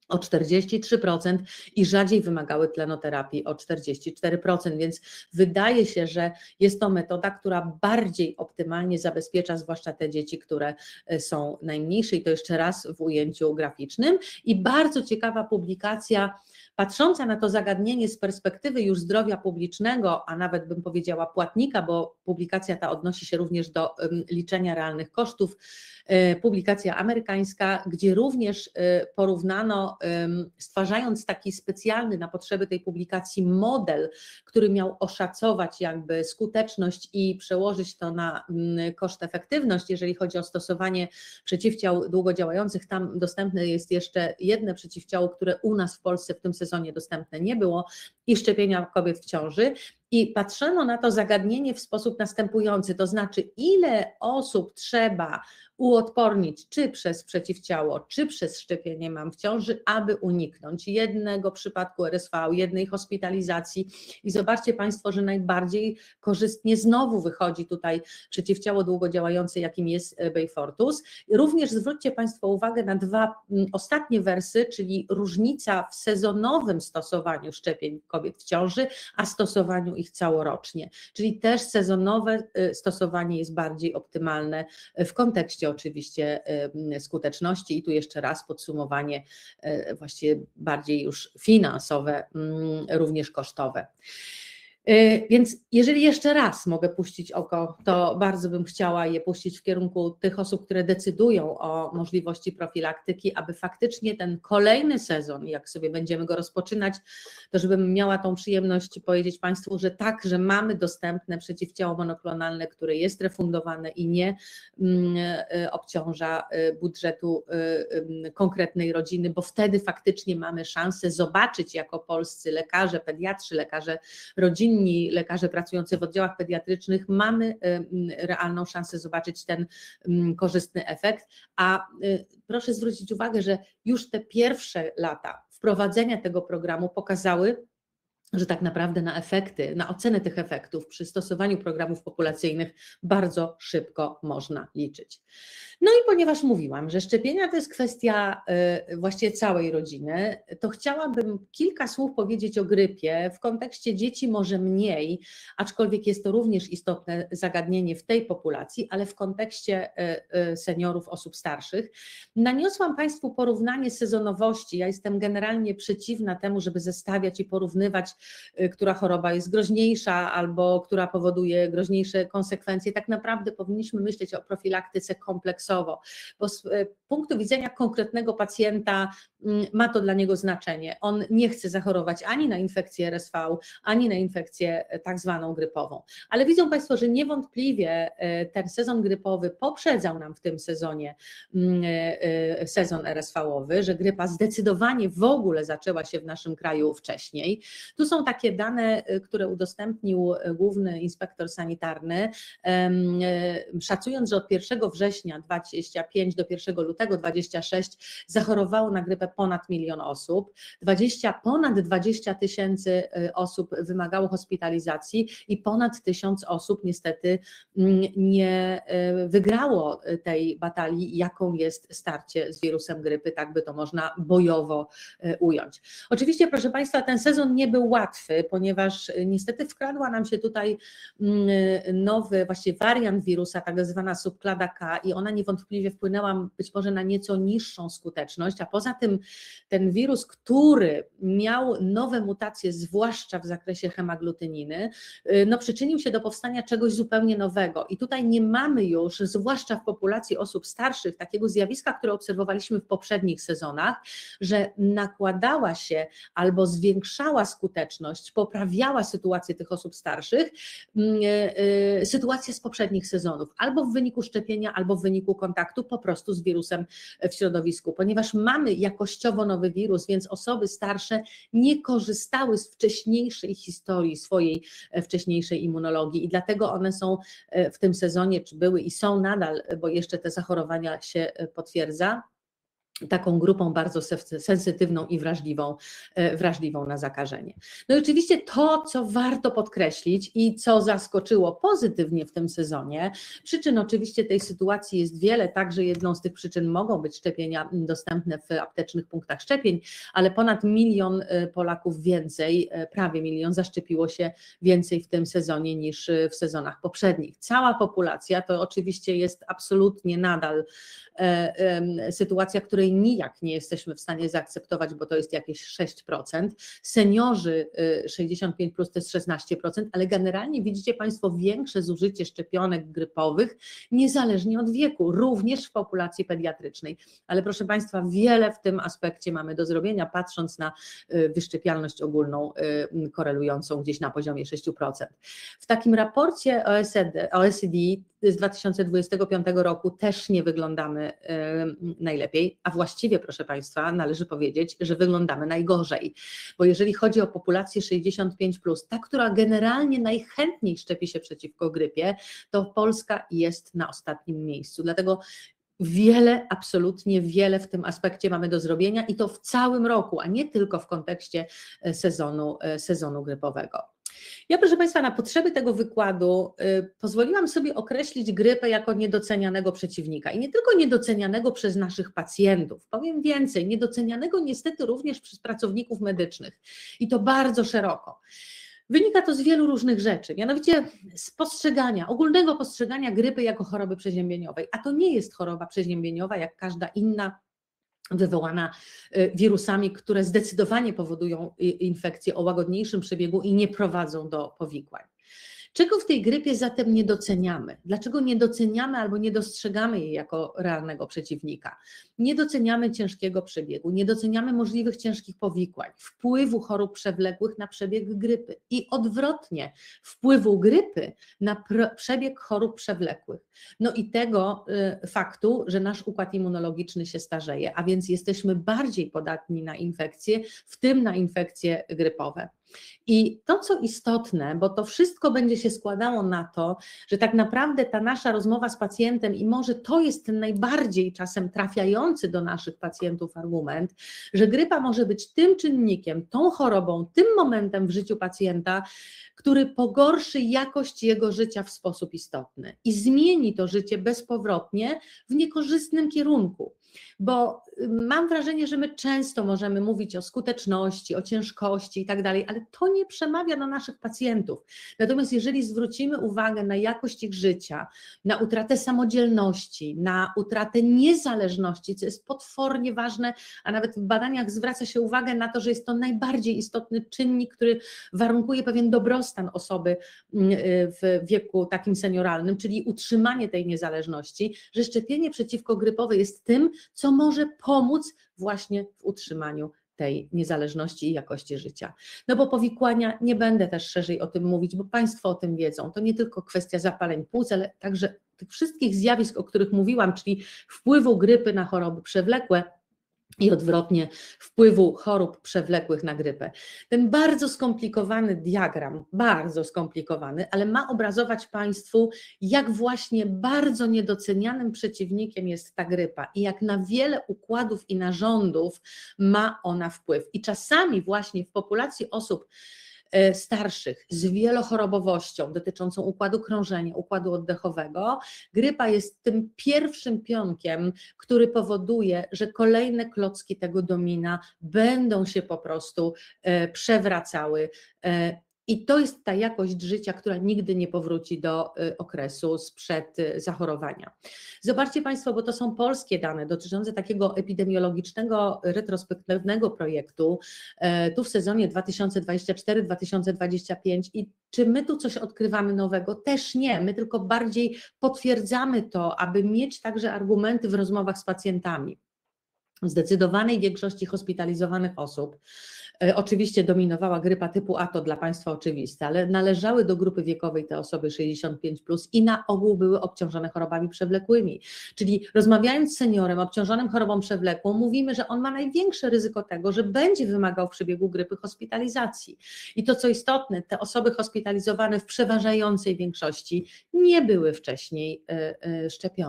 o czterdzieści trzy procent i rzadziej wymagały tlenoterapii o czterdzieści cztery procent, więc wydaje się, że jest to metoda, która bardziej optymalnie zabezpiecza zwłaszcza te dzieci, które są najmniejsze i to jeszcze raz w ujęciu graficznym. I bardzo ciekawa publikacja patrząca na to zagadnienie z perspektywy już zdrowia publicznego, a nawet bym powiedziała płatnika, bo publikacja ta odnosi się również do liczenia realnych kosztów, publikacja amerykańska, gdzie również porównano, stwarzając taki specjalny na potrzeby tej publikacji model, który miał oszacować jakby skuteczność i przełożyć to na koszt efektywność, jeżeli chodzi o stosowanie przeciwciał długodziałających. Tam dostępne jest jeszcze jedno przeciwciało, które u nas w Polsce w tym sezonie dostępne nie było, i szczepienia kobiet w ciąży. I patrzono na to zagadnienie w sposób następujący, to znaczy ile osób trzeba uodpornić, czy przez przeciwciało, czy przez szczepienie mam w ciąży, aby uniknąć jednego przypadku R S V, jednej hospitalizacji. I zobaczcie Państwo, że najbardziej korzystnie znowu wychodzi tutaj przeciwciało długodziałające, jakim jest Beyfortus. Również zwróćcie Państwo uwagę na dwa ostatnie wersy, czyli różnica w sezonowym stosowaniu szczepień kobiet w ciąży, a stosowaniu ich całorocznie. Czyli też sezonowe stosowanie jest bardziej optymalne w kontekście oczywiście skuteczności i tu jeszcze raz podsumowanie właściwie bardziej już finansowe, również kosztowe. Więc jeżeli jeszcze raz mogę puścić oko, to bardzo bym chciała je puścić w kierunku tych osób, które decydują o możliwości profilaktyki, aby faktycznie ten kolejny sezon, jak sobie będziemy go rozpoczynać, to żebym miała tą przyjemność powiedzieć Państwu, że tak, że mamy dostępne przeciwciało monoklonalne, które jest refundowane i nie obciąża budżetu konkretnej rodziny, bo wtedy faktycznie mamy szansę zobaczyć jako polscy lekarze, pediatrzy, lekarze rodzinni, lekarze pracujący w oddziałach pediatrycznych, mamy realną szansę zobaczyć ten korzystny efekt, a proszę zwrócić uwagę, że już te pierwsze lata wprowadzenia tego programu pokazały, że tak naprawdę na efekty, na ocenę tych efektów przy stosowaniu programów populacyjnych bardzo szybko można liczyć. No i ponieważ mówiłam, że szczepienia to jest kwestia właściwie całej rodziny, to chciałabym kilka słów powiedzieć o grypie w kontekście dzieci może mniej, aczkolwiek jest to również istotne zagadnienie w tej populacji, ale w kontekście seniorów, osób starszych. Naniosłam Państwu porównanie sezonowości. Ja jestem generalnie przeciwna temu, żeby zestawiać i porównywać, która choroba jest groźniejsza albo która powoduje groźniejsze konsekwencje. Tak naprawdę powinniśmy myśleć o profilaktyce kompleksowo, bo z punktu widzenia konkretnego pacjenta ma to dla niego znaczenie. On nie chce zachorować ani na infekcję R S V, ani na infekcję tak zwaną grypową. Ale widzą Państwo, że niewątpliwie ten sezon grypowy poprzedzał nam w tym sezonie sezon R S V-owy, że grypa zdecydowanie w ogóle zaczęła się w naszym kraju wcześniej. Tu są takie dane, które udostępnił główny inspektor sanitarny, szacując, że od pierwszego września dwudziestego piątego do pierwszego lutego dwudziestego szóstego zachorowało na grypę ponad milion osób, dwadzieścia, ponad dwadzieścia tysięcy osób wymagało hospitalizacji i ponad tysiąc osób niestety nie wygrało tej batalii, jaką jest starcie z wirusem grypy, tak by to można bojowo ująć. Oczywiście, proszę Państwa, ten sezon nie był łatwy, ponieważ niestety wkradła nam się tutaj nowy właściwie wariant wirusa, tak zwana subklada K, i ona niewątpliwie wpłynęła być może na nieco niższą skuteczność, a poza tym ten wirus, który miał nowe mutacje, zwłaszcza w zakresie hemaglutyniny, no przyczynił się do powstania czegoś zupełnie nowego i tutaj nie mamy już, zwłaszcza w populacji osób starszych, takiego zjawiska, które obserwowaliśmy w poprzednich sezonach, że nakładała się albo zwiększała skuteczność, poprawiała sytuację tych osób starszych, sytuację z poprzednich sezonów, albo w wyniku szczepienia, albo w wyniku kontaktu po prostu z wirusem w środowisku, ponieważ mamy jakościowo nowy wirus, więc osoby starsze nie korzystały z wcześniejszej historii, swojej wcześniejszej immunologii i dlatego one są w tym sezonie, czy były i są nadal, bo jeszcze te zachorowania się potwierdza, taką grupą bardzo sensytywną i wrażliwą, wrażliwą na zakażenie. No i oczywiście to, co warto podkreślić i co zaskoczyło pozytywnie w tym sezonie, przyczyn oczywiście tej sytuacji jest wiele, także jedną z tych przyczyn mogą być szczepienia dostępne w aptecznych punktach szczepień, ale ponad milion Polaków więcej, prawie milion zaszczepiło się więcej w tym sezonie niż w sezonach poprzednich. Cała populacja to oczywiście jest absolutnie nadal sytuacja, której nijak nie jesteśmy w stanie zaakceptować, bo to jest jakieś sześć procent. Seniorzy sześćdziesiąt pięć plus to jest szesnaście procent, ale generalnie widzicie Państwo większe zużycie szczepionek grypowych niezależnie od wieku, również w populacji pediatrycznej. Ale proszę Państwa, wiele w tym aspekcie mamy do zrobienia, patrząc na wyszczepialność ogólną korelującą gdzieś na poziomie sześć procent. W takim raporcie O E C D, O E C D z dwa tysiące dwudziestego piątego roku też nie wyglądamy najlepiej, a właściwie, proszę Państwa, należy powiedzieć, że wyglądamy najgorzej, bo jeżeli chodzi o populację sześćdziesiąt pięć plus, ta, która generalnie najchętniej szczepi się przeciwko grypie, to Polska jest na ostatnim miejscu, dlatego wiele, absolutnie wiele w tym aspekcie mamy do zrobienia i to w całym roku, a nie tylko w kontekście sezonu, sezonu grypowego. Ja, proszę Państwa, na potrzeby tego wykładu y, pozwoliłam sobie określić grypę jako niedocenianego przeciwnika i nie tylko niedocenianego przez naszych pacjentów, powiem więcej, niedocenianego niestety również przez pracowników medycznych i to bardzo szeroko. Wynika to z wielu różnych rzeczy, mianowicie z postrzegania, ogólnego postrzegania grypy jako choroby przeziębieniowej, a to nie jest choroba przeziębieniowa jak każda inna, wywołana wirusami, które zdecydowanie powodują infekcje o łagodniejszym przebiegu i nie prowadzą do powikłań. Czego w tej grypie zatem nie doceniamy? Dlaczego nie doceniamy albo nie dostrzegamy jej jako realnego przeciwnika? Nie doceniamy ciężkiego przebiegu, nie doceniamy możliwych ciężkich powikłań, wpływu chorób przewlekłych na przebieg grypy i odwrotnie, wpływu grypy na przebieg chorób przewlekłych. No i tego y, faktu, że nasz układ immunologiczny się starzeje, a więc jesteśmy bardziej podatni na infekcje, w tym na infekcje grypowe. I to, co istotne, bo to wszystko będzie się składało na to, że tak naprawdę ta nasza rozmowa z pacjentem i może to jest ten najbardziej czasem trafiający do naszych pacjentów argument, że grypa może być tym czynnikiem, tą chorobą, tym momentem w życiu pacjenta, który pogorszy jakość jego życia w sposób istotny i zmieni to życie bezpowrotnie w niekorzystnym kierunku. Bo mam wrażenie, że my często możemy mówić o skuteczności, o ciężkości i tak dalej, ale to nie przemawia do naszych pacjentów. Natomiast jeżeli zwrócimy uwagę na jakość ich życia, na utratę samodzielności, na utratę niezależności, co jest potwornie ważne, a nawet w badaniach zwraca się uwagę na to, że jest to najbardziej istotny czynnik, który warunkuje pewien dobrostan osoby w wieku takim senioralnym, czyli utrzymanie tej niezależności, że szczepienie przeciwkogrypowe jest tym, co może pomóc właśnie w utrzymaniu tej niezależności i jakości życia. No bo powikłania, nie będę też szerzej o tym mówić, bo Państwo o tym wiedzą, to nie tylko kwestia zapaleń płuc, ale także tych wszystkich zjawisk, o których mówiłam, czyli wpływu grypy na choroby przewlekłe, i odwrotnie wpływu chorób przewlekłych na grypę. Ten bardzo skomplikowany diagram, bardzo skomplikowany, ale ma obrazować Państwu, jak właśnie bardzo niedocenianym przeciwnikiem jest ta grypa i jak na wiele układów i narządów ma ona wpływ. I czasami właśnie w populacji osób starszych z wielochorobowością dotyczącą układu krążenia, układu oddechowego, grypa jest tym pierwszym pionkiem, który powoduje, że kolejne klocki tego domina będą się po prostu przewracały. I to jest ta jakość życia, która nigdy nie powróci do okresu sprzed zachorowania. Zobaczcie Państwo, bo to są polskie dane dotyczące takiego epidemiologicznego, retrospektywnego projektu tu w sezonie dwa tysiące dwudziestym czwartym dwa tysiące dwudziestym piątym i czy my tu coś odkrywamy nowego? Też nie, my tylko bardziej potwierdzamy to, aby mieć także argumenty w rozmowach z pacjentami. W zdecydowanej większości hospitalizowanych osób oczywiście dominowała grypa typu A, to dla Państwa oczywiste, ale należały do grupy wiekowej te osoby sześćdziesiąt pięć plus i na ogół były obciążone chorobami przewlekłymi. Czyli rozmawiając z seniorem obciążonym chorobą przewlekłą, mówimy, że on ma największe ryzyko tego, że będzie wymagał w przebiegu grypy hospitalizacji. I to, co istotne, te osoby hospitalizowane w przeważającej większości nie były wcześniej szczepione.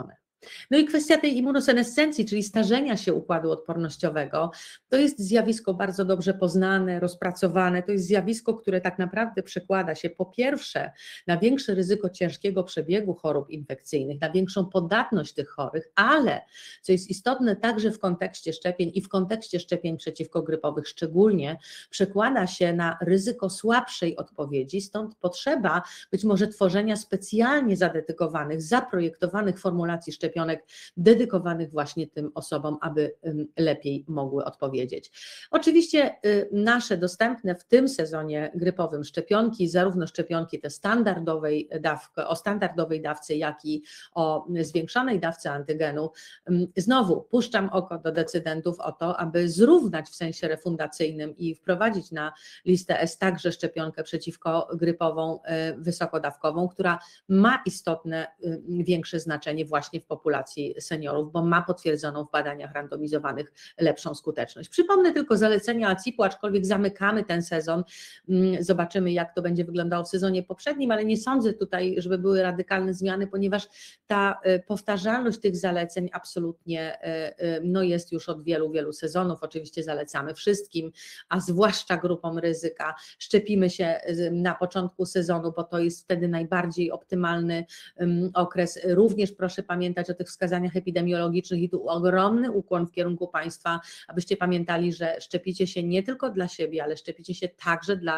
No i kwestia tej immunosenescencji, czyli starzenia się układu odpornościowego, to jest zjawisko bardzo dobrze poznane, rozpracowane, to jest zjawisko, które tak naprawdę przekłada się po pierwsze na większe ryzyko ciężkiego przebiegu chorób infekcyjnych, na większą podatność tych chorych, ale co jest istotne także w kontekście szczepień i w kontekście szczepień przeciwkogrypowych szczególnie, przekłada się na ryzyko słabszej odpowiedzi, stąd potrzeba być może tworzenia specjalnie zadedykowanych, zaprojektowanych formulacji szczepionek dedykowanych właśnie tym osobom, aby lepiej mogły odpowiedzieć. Oczywiście nasze dostępne w tym sezonie grypowym szczepionki, zarówno szczepionki te standardowej dawki, o standardowej dawce, jak i o zwiększonej dawce antygenu, znowu puszczam oko do decydentów o to, aby zrównać w sensie refundacyjnym i wprowadzić na listę S także szczepionkę przeciwkogrypową wysokodawkową, która ma istotne, większe znaczenie właśnie w populacji seniorów, bo ma potwierdzoną w badaniach randomizowanych lepszą skuteczność. Przypomnę tylko zalecenia A C I P-u, aczkolwiek zamykamy ten sezon, zobaczymy jak to będzie wyglądało w sezonie poprzednim, ale nie sądzę tutaj, żeby były radykalne zmiany, ponieważ ta powtarzalność tych zaleceń absolutnie no jest już od wielu, wielu sezonów. Oczywiście zalecamy wszystkim, a zwłaszcza grupom ryzyka. Szczepimy się na początku sezonu, bo to jest wtedy najbardziej optymalny okres. Również proszę pamiętać o tych wskazaniach epidemiologicznych i tu ogromny ukłon w kierunku Państwa, abyście pamiętali, że szczepicie się nie tylko dla siebie, ale szczepicie się także dla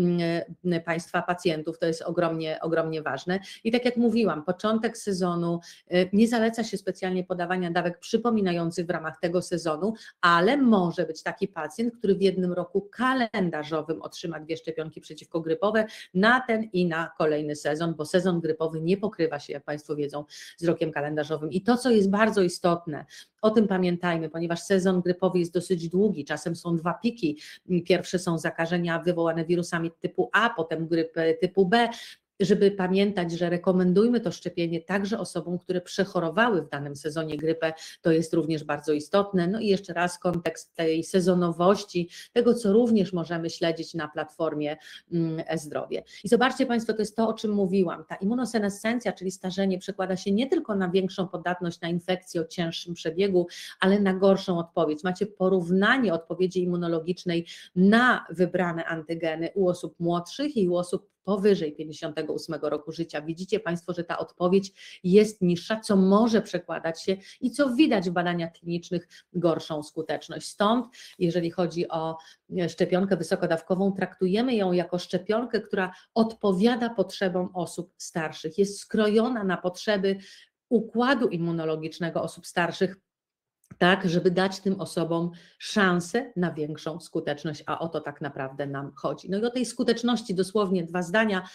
Państwa pacjentów. To jest ogromnie, ogromnie ważne. I tak jak mówiłam, początek sezonu, nie zaleca się specjalnie podawania dawek przypominających w ramach tego sezonu, ale może być taki pacjent, który w jednym roku kalendarzowym otrzyma dwie szczepionki przeciwkogrypowe na ten i na kolejny sezon, bo sezon grypowy nie pokrywa się, jak Państwo wiedzą, z rokiem kalendarzowym. I to, co jest bardzo istotne, o tym pamiętajmy, ponieważ sezon grypowy jest dosyć długi, czasem są dwa piki. Pierwsze są zakażenia wywołane wirusami typu A, potem grypy typu B, żeby pamiętać, że rekomendujmy to szczepienie także osobom, które przechorowały w danym sezonie grypę, to jest również bardzo istotne. No i jeszcze raz kontekst tej sezonowości, tego co również możemy śledzić na platformie e-zdrowie. I zobaczcie Państwo, to jest to, o czym mówiłam, ta immunosenescencja, czyli starzenie przekłada się nie tylko na większą podatność na infekcję o cięższym przebiegu, ale na gorszą odpowiedź. Macie porównanie odpowiedzi immunologicznej na wybrane antygeny u osób młodszych i u osób powyżej pięćdziesiątego ósmego roku życia. Widzicie Państwo, że ta odpowiedź jest niższa, co może przekładać się i co widać w badaniach klinicznych gorszą skuteczność. Stąd, jeżeli chodzi o szczepionkę wysokodawkową, traktujemy ją jako szczepionkę, która odpowiada potrzebom osób starszych, jest skrojona na potrzeby układu immunologicznego osób starszych, tak, żeby dać tym osobom szansę na większą skuteczność, a o to tak naprawdę nam chodzi. No i o tej skuteczności dosłownie dwa zdania,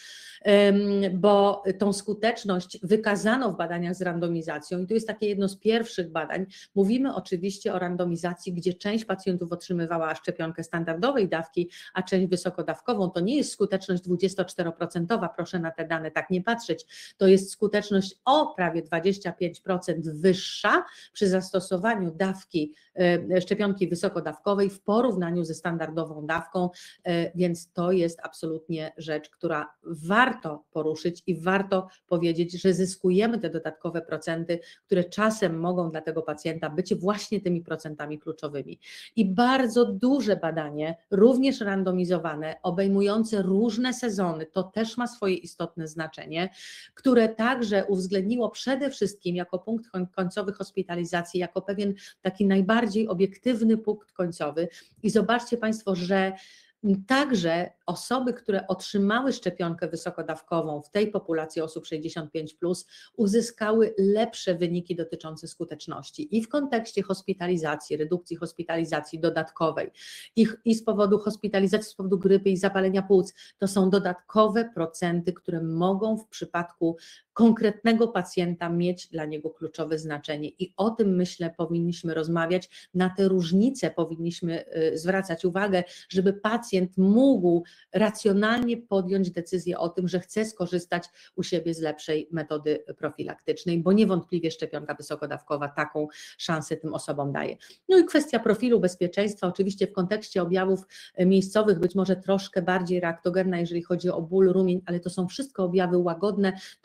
bo tą skuteczność wykazano w badaniach z randomizacją i to jest takie jedno z pierwszych badań. Mówimy oczywiście o randomizacji, gdzie część pacjentów otrzymywała szczepionkę standardowej dawki, a część wysokodawkową. To nie jest skuteczność dwudziestoczteroprocentowa, proszę na te dane tak nie patrzeć, to jest skuteczność o prawie dwadzieścia pięć procent wyższa przy zastosowaniu dawki szczepionki wysokodawkowej w porównaniu ze standardową dawką, więc to jest absolutnie rzecz, która warto poruszyć i warto powiedzieć, że zyskujemy te dodatkowe procenty, które czasem mogą dla tego pacjenta być właśnie tymi procentami kluczowymi. I bardzo duże badanie, również randomizowane, obejmujące różne sezony, to też ma swoje istotne znaczenie, które także uwzględniło przede wszystkim jako punkt końcowy hospitalizacji, jako pewien taki najbardziej obiektywny punkt końcowy. I zobaczcie Państwo, że także osoby, które otrzymały szczepionkę wysokodawkową w tej populacji osób sześćdziesiąt pięć plus, uzyskały lepsze wyniki dotyczące skuteczności i w kontekście hospitalizacji, redukcji hospitalizacji dodatkowej i, i z powodu hospitalizacji, z powodu grypy i zapalenia płuc. To są dodatkowe procenty, które mogą w przypadku konkretnego pacjenta mieć dla niego kluczowe znaczenie i o tym, myślę, powinniśmy rozmawiać, na te różnice powinniśmy zwracać uwagę, żeby pacjent mógł racjonalnie podjąć decyzję o tym, że chce skorzystać u siebie z lepszej metody profilaktycznej, bo niewątpliwie szczepionka wysokodawkowa taką szansę tym osobom daje. No i kwestia profilu bezpieczeństwa, oczywiście w kontekście objawów miejscowych być może troszkę bardziej reaktogenna, jeżeli chodzi o ból, rumień, ale to są wszystko objawy łagodne dotyczące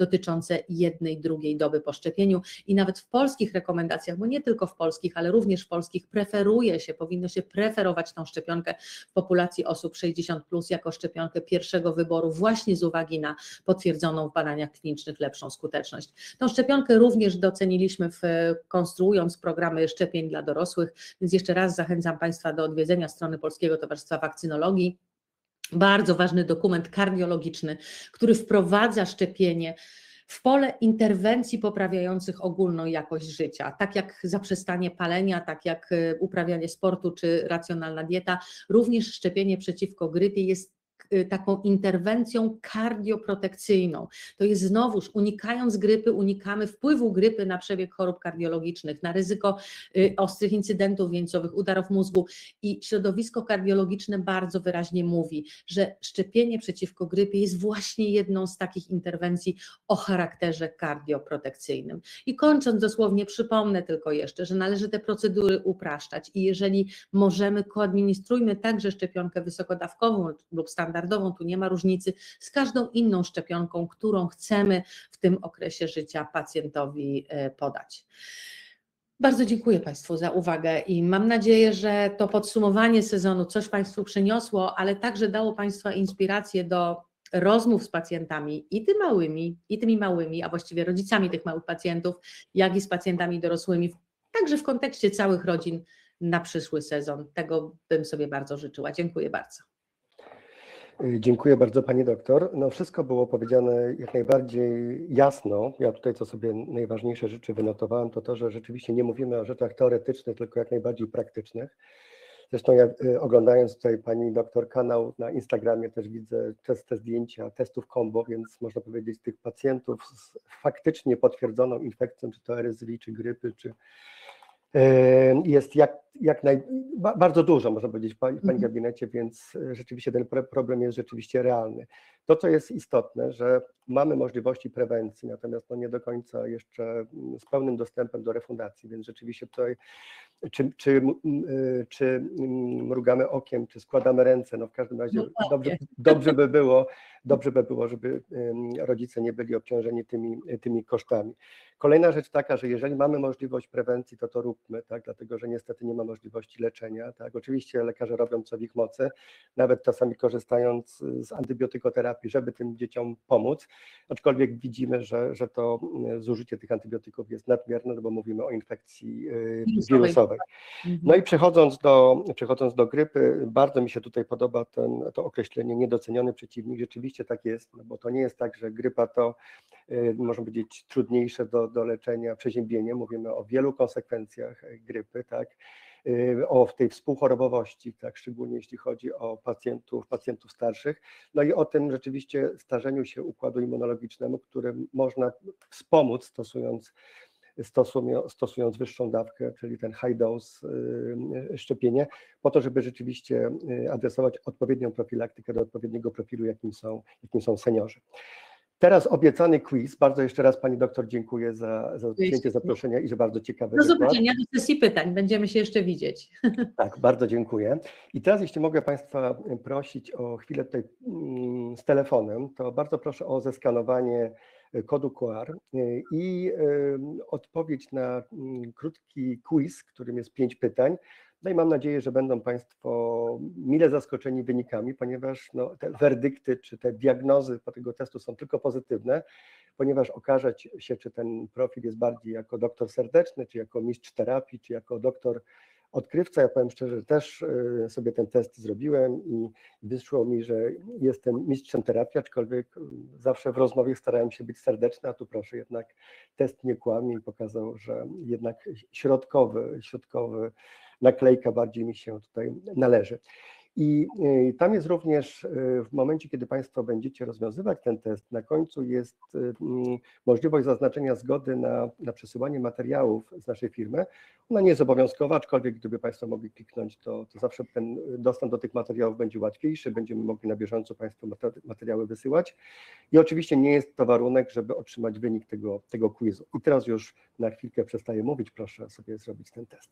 dotyczące jednej, drugiej doby po szczepieniu i nawet w polskich rekomendacjach, bo nie tylko w polskich, ale również w polskich preferuje się, powinno się preferować tą szczepionkę w populacji osób sześćdziesiąt plus jako szczepionkę pierwszego wyboru właśnie z uwagi na potwierdzoną w badaniach klinicznych lepszą skuteczność. Tą szczepionkę również doceniliśmy w, konstruując programy szczepień dla dorosłych, więc jeszcze raz zachęcam Państwa do odwiedzenia strony Polskiego Towarzystwa Wakcynologii. Bardzo ważny dokument kardiologiczny, który wprowadza szczepienie w pole interwencji poprawiających ogólną jakość życia, tak jak zaprzestanie palenia, tak jak uprawianie sportu czy racjonalna dieta, również szczepienie przeciwko grypie jest taką interwencją kardioprotekcyjną. To jest znowuż, unikając grypy, unikamy wpływu grypy na przebieg chorób kardiologicznych, na ryzyko ostrych incydentów wieńcowych, udarów mózgu i środowisko kardiologiczne bardzo wyraźnie mówi, że szczepienie przeciwko grypie jest właśnie jedną z takich interwencji o charakterze kardioprotekcyjnym. I kończąc dosłownie przypomnę tylko jeszcze, że należy te procedury upraszczać i jeżeli możemy, koadministrujmy także szczepionkę wysokodawkową lub standardową, tu nie ma różnicy, z każdą inną szczepionką, którą chcemy w tym okresie życia pacjentowi podać. Bardzo dziękuję Państwu za uwagę i mam nadzieję, że to podsumowanie sezonu coś Państwu przyniosło, ale także dało Państwa inspirację do rozmów z pacjentami i tymi małymi, i tymi małymi, a właściwie rodzicami tych małych pacjentów, jak i z pacjentami dorosłymi, także w kontekście całych rodzin na przyszły sezon. Tego bym sobie bardzo życzyła. Dziękuję bardzo. Dziękuję bardzo Pani doktor. No wszystko było powiedziane jak najbardziej jasno. Ja tutaj co sobie najważniejsze rzeczy wynotowałem, to to, że rzeczywiście nie mówimy o rzeczach teoretycznych, tylko jak najbardziej praktycznych. Zresztą ja oglądając tutaj Pani doktor kanał na Instagramie też widzę te, te zdjęcia testów combo, więc można powiedzieć tych pacjentów z faktycznie potwierdzoną infekcją, czy to R S V, czy grypy, czy jest jak, jak naj, bardzo dużo, można powiedzieć, w Pani, w pani gabinecie, więc rzeczywiście ten problem jest rzeczywiście realny. To, co jest istotne, że mamy możliwości prewencji, natomiast no nie do końca jeszcze z pełnym dostępem do refundacji, więc rzeczywiście tutaj czy, czy, czy mrugamy okiem, czy składamy ręce, no w każdym razie dobrze, dobrze by było, dobrze by było, żeby rodzice nie byli obciążeni tymi, tymi kosztami. Kolejna rzecz taka, że jeżeli mamy możliwość prewencji, to to róbmy, tak, dlatego że niestety nie ma możliwości leczenia, tak, oczywiście lekarze robią co w ich mocy, nawet czasami korzystając z antybiotykoterapii, żeby tym dzieciom pomóc, aczkolwiek widzimy, że, że to zużycie tych antybiotyków jest nadmierne, no bo mówimy o infekcji wirusowej. No i przechodząc do, przechodząc do grypy, bardzo mi się tutaj podoba ten, to określenie niedoceniony przeciwnik, rzeczywiście tak jest, no bo to nie jest tak, że grypa to można powiedzieć trudniejsze do, do leczenia przeziębienie, mówimy o wielu konsekwencjach grypy, tak, o tej współchorobowości, tak, szczególnie jeśli chodzi o pacjentów, pacjentów starszych, no i o tym rzeczywiście starzeniu się układu immunologicznemu, którym można wspomóc stosując Stosując, stosując wyższą dawkę, czyli ten high dose szczepienie, po to, żeby rzeczywiście adresować odpowiednią profilaktykę do odpowiedniego profilu, jakim są, jakim są seniorzy. Teraz obiecany quiz. Bardzo jeszcze raz Pani doktor dziękuję za, za przyjęcie zaproszenia i że bardzo ciekawy do wykład. Do zobaczenia do sesji pytań, będziemy się jeszcze widzieć. Tak, bardzo dziękuję. I teraz jeśli mogę Państwa prosić o chwilę tutaj z telefonem, to bardzo proszę o zeskanowanie kodu Q R i odpowiedź na krótki quiz, którym jest pięć pytań. No i mam nadzieję, że będą Państwo mile zaskoczeni wynikami, ponieważ no, te werdykty czy te diagnozy po tego testu są tylko pozytywne, ponieważ okaże się, czy ten profil jest bardziej jako doktor serdeczny, czy jako mistrz terapii, czy jako doktor odkrywca. Ja powiem szczerze, też sobie ten test zrobiłem i wyszło mi, że jestem mistrzem terapii, aczkolwiek zawsze w rozmowie starałem się być serdeczny, a tu proszę, jednak test nie kłamie i pokazał, że jednak środkowy, środkowy naklejka bardziej mi się tutaj należy. I tam jest również w momencie, kiedy Państwo będziecie rozwiązywać ten test, na końcu jest możliwość zaznaczenia zgody na, na przesyłanie materiałów z naszej firmy. Ona nie jest obowiązkowa, aczkolwiek gdyby Państwo mogli kliknąć, to, to zawsze ten dostęp do tych materiałów będzie łatwiejszy, będziemy mogli na bieżąco Państwu materiały wysyłać. I oczywiście nie jest to warunek, żeby otrzymać wynik tego, tego quizu. I teraz już na chwilkę przestaję mówić, proszę sobie zrobić ten test.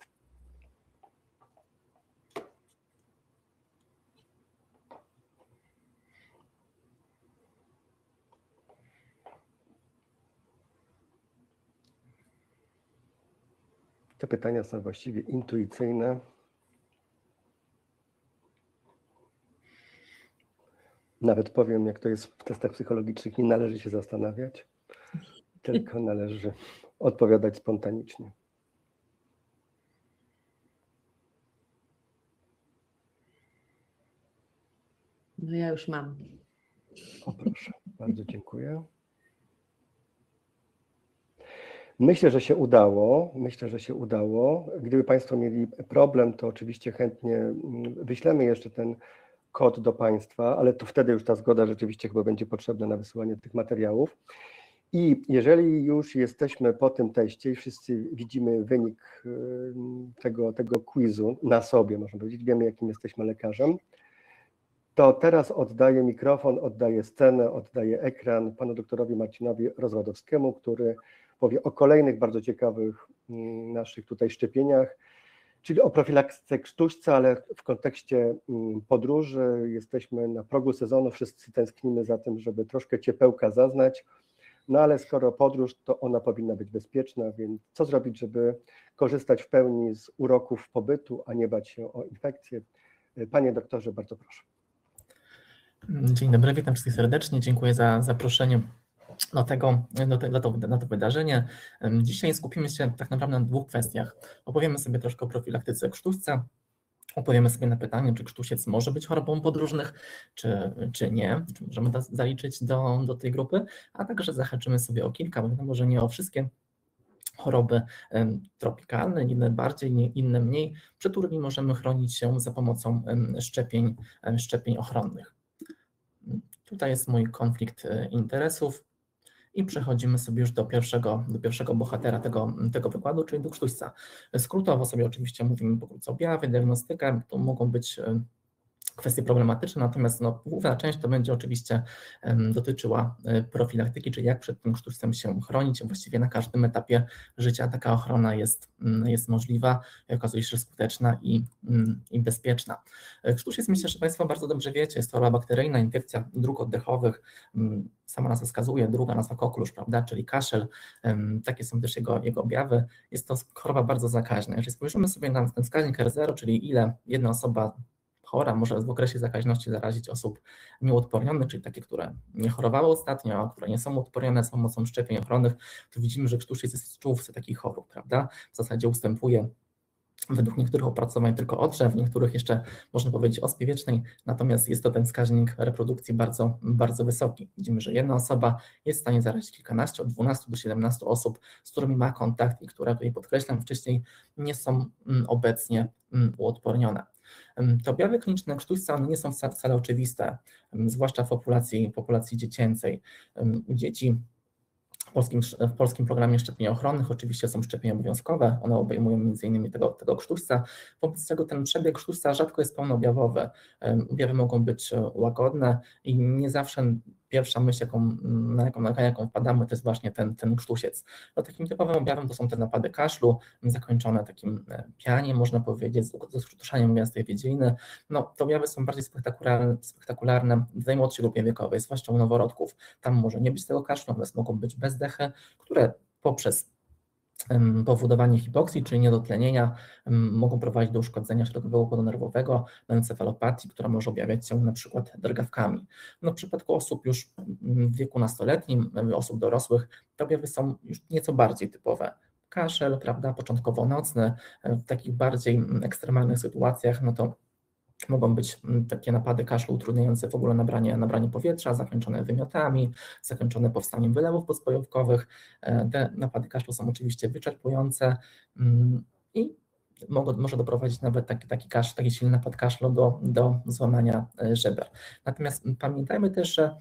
Te pytania są właściwie intuicyjne. Nawet powiem, jak to jest w testach psychologicznych, nie należy się zastanawiać, tylko należy odpowiadać spontanicznie. No ja już mam. O proszę, bardzo dziękuję. Myślę, że się udało. Myślę, że się udało. Gdyby Państwo mieli problem, to oczywiście chętnie wyślemy jeszcze ten kod do Państwa, ale to wtedy już ta zgoda rzeczywiście chyba będzie potrzebna na wysyłanie tych materiałów. I jeżeli już jesteśmy po tym teście i wszyscy widzimy wynik tego, tego quizu na sobie, można powiedzieć, wiemy, jakim jesteśmy lekarzem, to teraz oddaję mikrofon, oddaję scenę, oddaję ekran panu doktorowi Marcinowi Rozwadowskiemu, który powie o kolejnych bardzo ciekawych naszych tutaj szczepieniach, czyli o profilaktyce krztuśca, ale w kontekście podróży. Jesteśmy na progu sezonu, wszyscy tęsknimy za tym, żeby troszkę ciepełka zaznać, no ale skoro podróż, to ona powinna być bezpieczna, więc co zrobić, żeby korzystać w pełni z uroków pobytu, a nie bać się o infekcję? Panie doktorze, bardzo proszę. Dzień dobry, witam wszystkich serdecznie, dziękuję za zaproszenie do tego, do te, do to, na to wydarzenie. Dzisiaj skupimy się tak naprawdę na dwóch kwestiach. Opowiemy sobie troszkę o profilaktyce krztuśca, opowiemy sobie na pytanie, czy krztusiec może być chorobą podróżnych, czy, czy nie, czy możemy to zaliczyć do, do tej grupy, a także zahaczymy sobie o kilka, bo wiadomo, że nie o wszystkie choroby tropikalne, inne bardziej, inne mniej, przed którymi możemy chronić się za pomocą szczepień, szczepień ochronnych. Tutaj jest mój konflikt interesów i przechodzimy sobie już do pierwszego, do pierwszego bohatera tego, tego wykładu, czyli do krztuśca. Skrótowo sobie oczywiście mówimy pokrótce objawy, diagnostykę, to mogą być kwestie problematyczne, natomiast no, główna część to będzie oczywiście um, dotyczyła profilaktyki, czyli jak przed tym krztuścem się chronić. Właściwie na każdym etapie życia taka ochrona jest, jest możliwa, okazuje się skuteczna i, i bezpieczna. Krztusiec, myślę, że Państwo bardzo dobrze wiecie, jest to choroba bakteryjna, infekcja dróg oddechowych, sama nazwa wskazuje, druga nazwa koklusz, prawda, czyli kaszel, um, takie są też jego, jego objawy. Jest to choroba bardzo zakaźna. Jeżeli spojrzymy sobie na ten wskaźnik R zero, czyli ile jedna osoba chora może w okresie zakaźności zarazić osób nieuodpornionych, czyli takie, które nie chorowały ostatnio, które nie są uodpornione z pomocą szczepień ochronnych, to widzimy, że krztusiec jest w czołówce takich chorób, prawda? W zasadzie ustępuje według niektórych opracowań tylko odrze, w niektórych jeszcze można powiedzieć ospie wiecznej, natomiast jest to ten wskaźnik reprodukcji bardzo, bardzo wysoki. Widzimy, że jedna osoba jest w stanie zarazić kilkanaście, od dwunastu do siedemnastu osób, z którymi ma kontakt i które, tutaj podkreślam wcześniej, nie są obecnie uodpornione. Te objawy kliniczne krztuśca one nie są wcale oczywiste, zwłaszcza w populacji, populacji dziecięcej. U dzieci w polskim, w polskim programie szczepień ochronnych oczywiście są szczepienia obowiązkowe, one obejmują między innymi tego, tego krztuśca, wobec czego ten przebieg krztuśca rzadko jest pełnoobjawowy. Objawy mogą być łagodne i nie zawsze pierwsza myśl, jaką, na, jaką, na jaką wpadamy, to jest właśnie ten, ten krztusiec. No, takim typowym objawem to są te napady kaszlu, zakończone takim pianiem, można powiedzieć, ze skruszaniem gęstej wiedziny. No, te objawy są bardziej spektakularne, spektakularne w najmłodszej grupie wiekowej, zwłaszcza u noworodków. Tam może nie być tego kaszlu, natomiast mogą być bezdechy, które poprzez powodowanie hipoksji, czyli niedotlenienia, mogą prowadzić do uszkodzenia środkowego układu nerwowego, do encefalopatii, która może objawiać się na przykład drgawkami. No, w przypadku osób już w wieku nastoletnim, osób dorosłych, te objawy są już nieco bardziej typowe. Kaszel, prawda, początkowo nocny, w takich bardziej ekstremalnych sytuacjach, no to mogą być takie napady kaszlu utrudniające w ogóle nabranie, nabranie powietrza, zakończone wymiotami, zakończone powstaniem wylewów podspojówkowych. Te napady kaszlu są oczywiście wyczerpujące i mogą, może doprowadzić nawet taki, taki, kasz, taki silny napad kaszlu do, do złamania żeber. Natomiast pamiętajmy też, że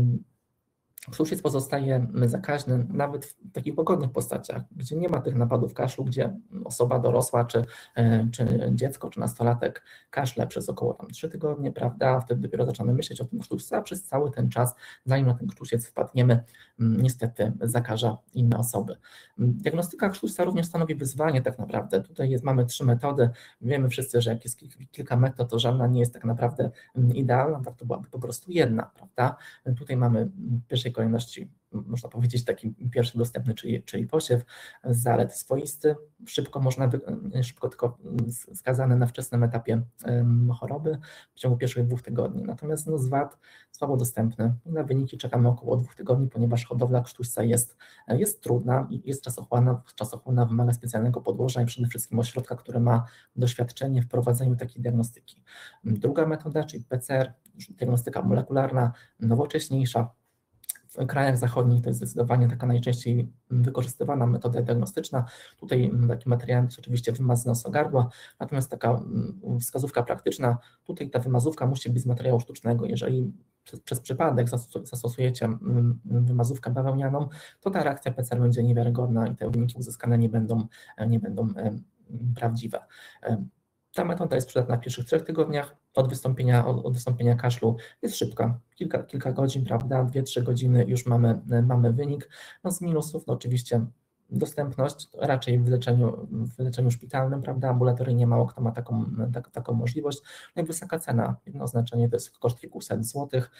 krztusiec pozostaje zakaźny nawet w takich pogodnych postaciach, gdzie nie ma tych napadów kaszlu, gdzie osoba dorosła, czy, czy dziecko, czy nastolatek kaszle przez około tam trzy tygodnie, prawda, wtedy dopiero zaczynamy myśleć o tym krztuścu, a przez cały ten czas, zanim na ten krztusiec wpadniemy, niestety zakaża inne osoby. Diagnostyka krztuśca również stanowi wyzwanie tak naprawdę. Tutaj jest, mamy trzy metody. Wiemy wszyscy, że jak jest kilka metod, to żadna nie jest tak naprawdę idealna, tak to byłaby po prostu jedna, prawda. Tutaj mamy w pierwszej kolejności można powiedzieć taki pierwszy dostępny, czyli, czyli posiew, zalet swoisty, szybko można, szybko tylko skazany na wczesnym etapie choroby w ciągu pierwszych dwóch tygodni. Natomiast no, zwad słabo dostępny. Na wyniki czekamy około dwóch tygodni, ponieważ hodowla krztuśca jest, jest trudna i jest czasochłonna, czasochłonna, wymaga specjalnego podłoża i przede wszystkim ośrodka, który ma doświadczenie w prowadzeniu takiej diagnostyki. Druga metoda, czyli P C R, diagnostyka molekularna, nowocześniejsza. W krajach zachodnich to jest zdecydowanie taka najczęściej wykorzystywana metoda diagnostyczna. Tutaj takim materiałem jest oczywiście wymaz z nosogardła, natomiast taka wskazówka praktyczna, tutaj ta wymazówka musi być z materiału sztucznego. Jeżeli przez, przez przypadek zastosujecie wymazówkę bawełnianą, to ta reakcja P C R będzie niewiarygodna i te wyniki uzyskane nie będą, nie będą prawdziwe. Ta metoda jest przydatna w pierwszych trzech tygodniach od wystąpienia, od, od wystąpienia kaszlu, jest szybka, kilka, kilka godzin, prawda, dwie, trzy godziny już mamy, mamy wynik. No z minusów no oczywiście dostępność, raczej w leczeniu, w leczeniu szpitalnym, prawda, ambulatoryjnie mało kto ma taką, tak, taką możliwość. No i wysoka cena, jedno oznaczenie to jest koszt kilkuset złotych.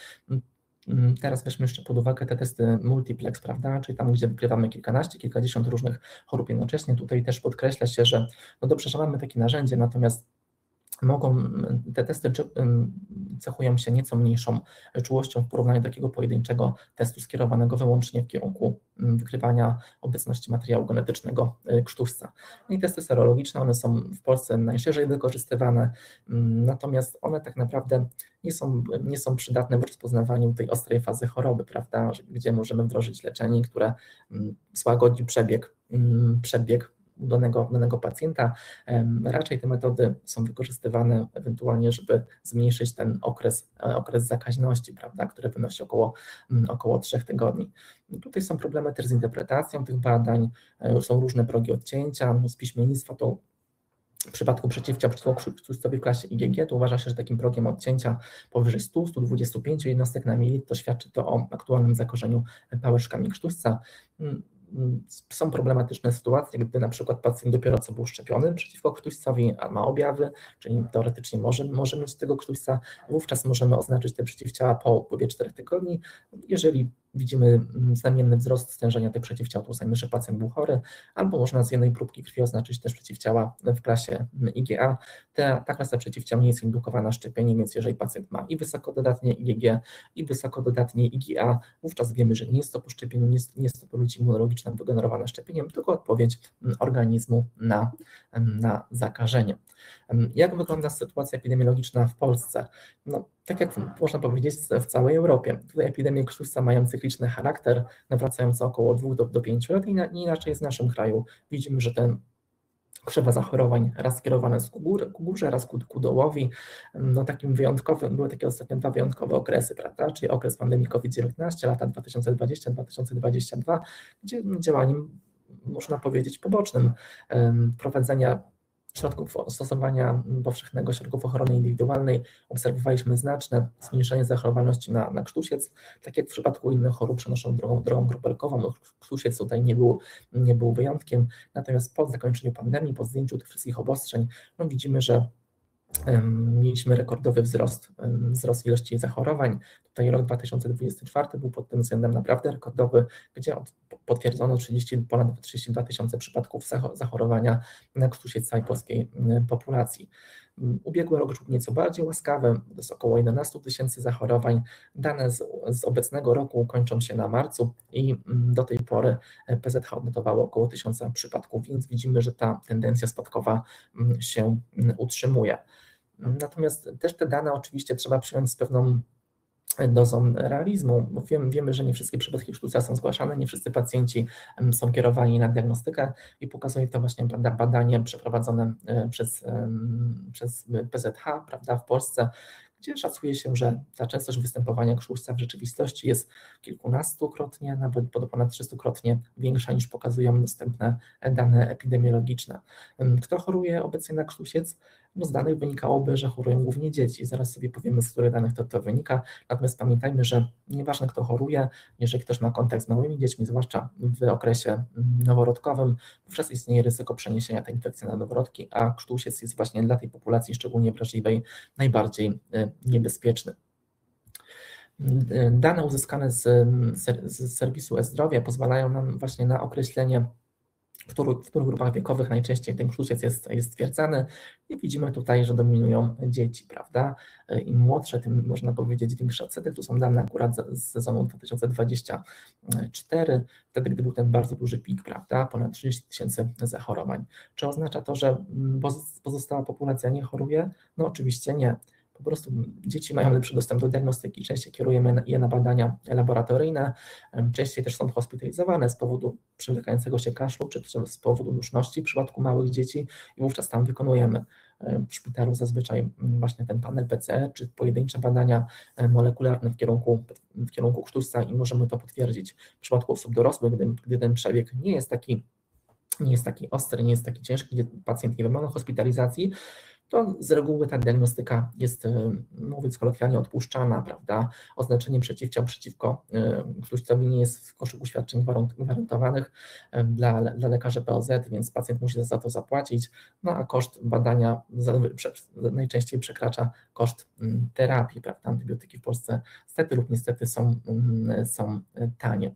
Teraz weźmy jeszcze pod uwagę te testy multiplex, prawda, czyli tam, gdzie wykrywamy kilkanaście, kilkadziesiąt różnych chorób jednocześnie. Tutaj też podkreśla się, że no dobrze, że mamy takie narzędzie, natomiast mogą, te testy cechują się nieco mniejszą czułością w porównaniu do takiego pojedynczego testu skierowanego wyłącznie w kierunku wykrywania obecności materiału genetycznego krztuśca. I testy serologiczne, one są w Polsce najszerzej wykorzystywane, natomiast one tak naprawdę nie są, nie są przydatne w rozpoznawaniu tej ostrej fazy choroby, prawda, gdzie możemy wdrożyć leczenie, które złagodzi przebieg, przebieg danego, danego pacjenta. Raczej te metody są wykorzystywane ewentualnie, żeby zmniejszyć ten okres, okres zakaźności, prawda, który wynosi około, około trzech tygodni. Tutaj są problemy też z interpretacją tych badań, są różne progi odcięcia, z piśmiennictwa to w przypadku przeciwciał przeciwko krztuścowi w klasie I G G to uważa się, że takim progiem odcięcia powyżej stu do stu dwudziestu pięciu jednostek na mililitr to świadczy to o aktualnym zakorzeniu pałeczkami krztuśca. Są problematyczne sytuacje, gdy na przykład pacjent dopiero co był szczepiony przeciwko krztuścowi, a ma objawy, czyli teoretycznie może, może mieć tego krztuśca, wówczas możemy oznaczyć te przeciwciała po upływie czterech tygodni. Jeżeli widzimy znamienny wzrost stężenia tych przeciwciał, to uznajmy, że pacjent był chory, albo można z jednej próbki krwi oznaczyć też przeciwciała w klasie I G A. Ta, ta klasa przeciwciał nie jest indukowana szczepieniem, więc jeżeli pacjent ma i wysoko dodatnie I G G, i wysoko dodatnie I G A, wówczas wiemy, że nie jest to po szczepieniu, nie jest, nie jest to odpowiedź immunologiczna wygenerowana szczepieniem, tylko odpowiedź organizmu na, na zakażenie. Jak wygląda sytuacja epidemiologiczna w Polsce? No, tak jak można powiedzieć w całej Europie. Tutaj epidemie krztuśca mają cykliczny charakter, nawracający około dwóch do, do pięciu lat i na, nie inaczej jest w naszym kraju. Widzimy, że ten krzywa zachorowań raz skierowane jest ku, góry, ku górze, raz ku, ku dołowi. No takim wyjątkowym, były takie ostatnio dwa wyjątkowe okresy, prawda, czyli okres pandemii COVID dziewiętnaście, lata dwa tysiące dwudziesty do dwa tysiące dwudziestego drugiego, gdzie działaniem, można powiedzieć, pobocznym um, prowadzenia środków stosowania powszechnego środków ochrony indywidualnej obserwowaliśmy znaczne zmniejszenie zachorowalności na, na krztusiec, tak jak w przypadku innych chorób przenoszonych drogą, drogą kropelkową. No, krztusiec tutaj nie był, nie był wyjątkiem, natomiast po zakończeniu pandemii, po zdjęciu tych wszystkich obostrzeń, no widzimy, że um, mieliśmy rekordowy wzrost, um, wzrost ilości zachorowań. Tutaj rok dwa tysiące dwudziesty czwarty był pod tym względem naprawdę rekordowy, gdzie od, potwierdzono trzydzieści, ponad trzydzieści dwa tysiące przypadków zachorowania na krztusiec całej polskiej populacji. Ubiegły rok był nieco bardziej łaskawy, to jest około jedenaście tysięcy zachorowań. Dane z, z obecnego roku kończą się na marcu i do tej pory P Z H odnotowało około tysiąca przypadków, więc widzimy, że ta tendencja spadkowa się utrzymuje. Natomiast też te dane oczywiście trzeba przyjąć z pewną dozą realizmu, bo wiemy, wiemy, że nie wszystkie przypadki krztuśca są zgłaszane, nie wszyscy pacjenci są kierowani na diagnostykę i pokazuje to właśnie badanie przeprowadzone przez, przez P Z H, prawda, w Polsce, gdzie szacuje się, że ta częstość występowania krztuśca w rzeczywistości jest kilkunastokrotnie, nawet do ponad trzystukrotnie większa niż pokazują dostępne dane epidemiologiczne. Kto choruje obecnie na krztusiec? No z danych wynikałoby, że chorują głównie dzieci. Zaraz sobie powiemy, z których danych to, to wynika. Natomiast pamiętajmy, że nieważne kto choruje, jeżeli ktoś ma kontakt z małymi dziećmi, zwłaszcza w okresie noworodkowym, wówczas istnieje ryzyko przeniesienia tej infekcji na noworodki, a krztusiec jest właśnie dla tej populacji szczególnie wrażliwej najbardziej niebezpieczny. Dane uzyskane z, z serwisu e-zdrowie pozwalają nam właśnie na określenie, w których, w których grupach wiekowych najczęściej ten krztusiec jest, jest stwierdzany i widzimy tutaj, że dominują dzieci, prawda? Im młodsze, tym można powiedzieć większy odsetek. Tu są dane akurat z sezonu dwa tysiące dwudziestego czwartego, wtedy gdy był ten bardzo duży pik, prawda? Ponad trzydzieści tysięcy zachorowań. Czy oznacza to, że pozostała populacja nie choruje? No oczywiście nie. Po prostu dzieci mają lepszy dostęp do diagnostyki, częściej kierujemy je na badania laboratoryjne, częściej też są hospitalizowane z powodu przemykającego się kaszlu, czy z powodu duszności w przypadku małych dzieci i wówczas tam wykonujemy w szpitalu zazwyczaj właśnie ten panel P C R, czy pojedyncze badania molekularne w kierunku, w kierunku krztuśca i możemy to potwierdzić. W przypadku osób dorosłych, gdy, gdy ten przebieg nie jest taki, nie jest taki ostry, nie jest taki ciężki, gdzie pacjent nie wymaga hospitalizacji, to z reguły ta diagnostyka jest, mówiąc kolokwialnie, odpuszczana, prawda? Oznaczenie przeciwciał przeciwko krztuścowi nie jest w koszyku świadczeń gwarantowanych dla, dla lekarzy P O Z, więc pacjent musi za to zapłacić, no a koszt badania najczęściej przekracza koszt terapii, prawda? Antybiotyki w Polsce stety lub niestety są, są tanie.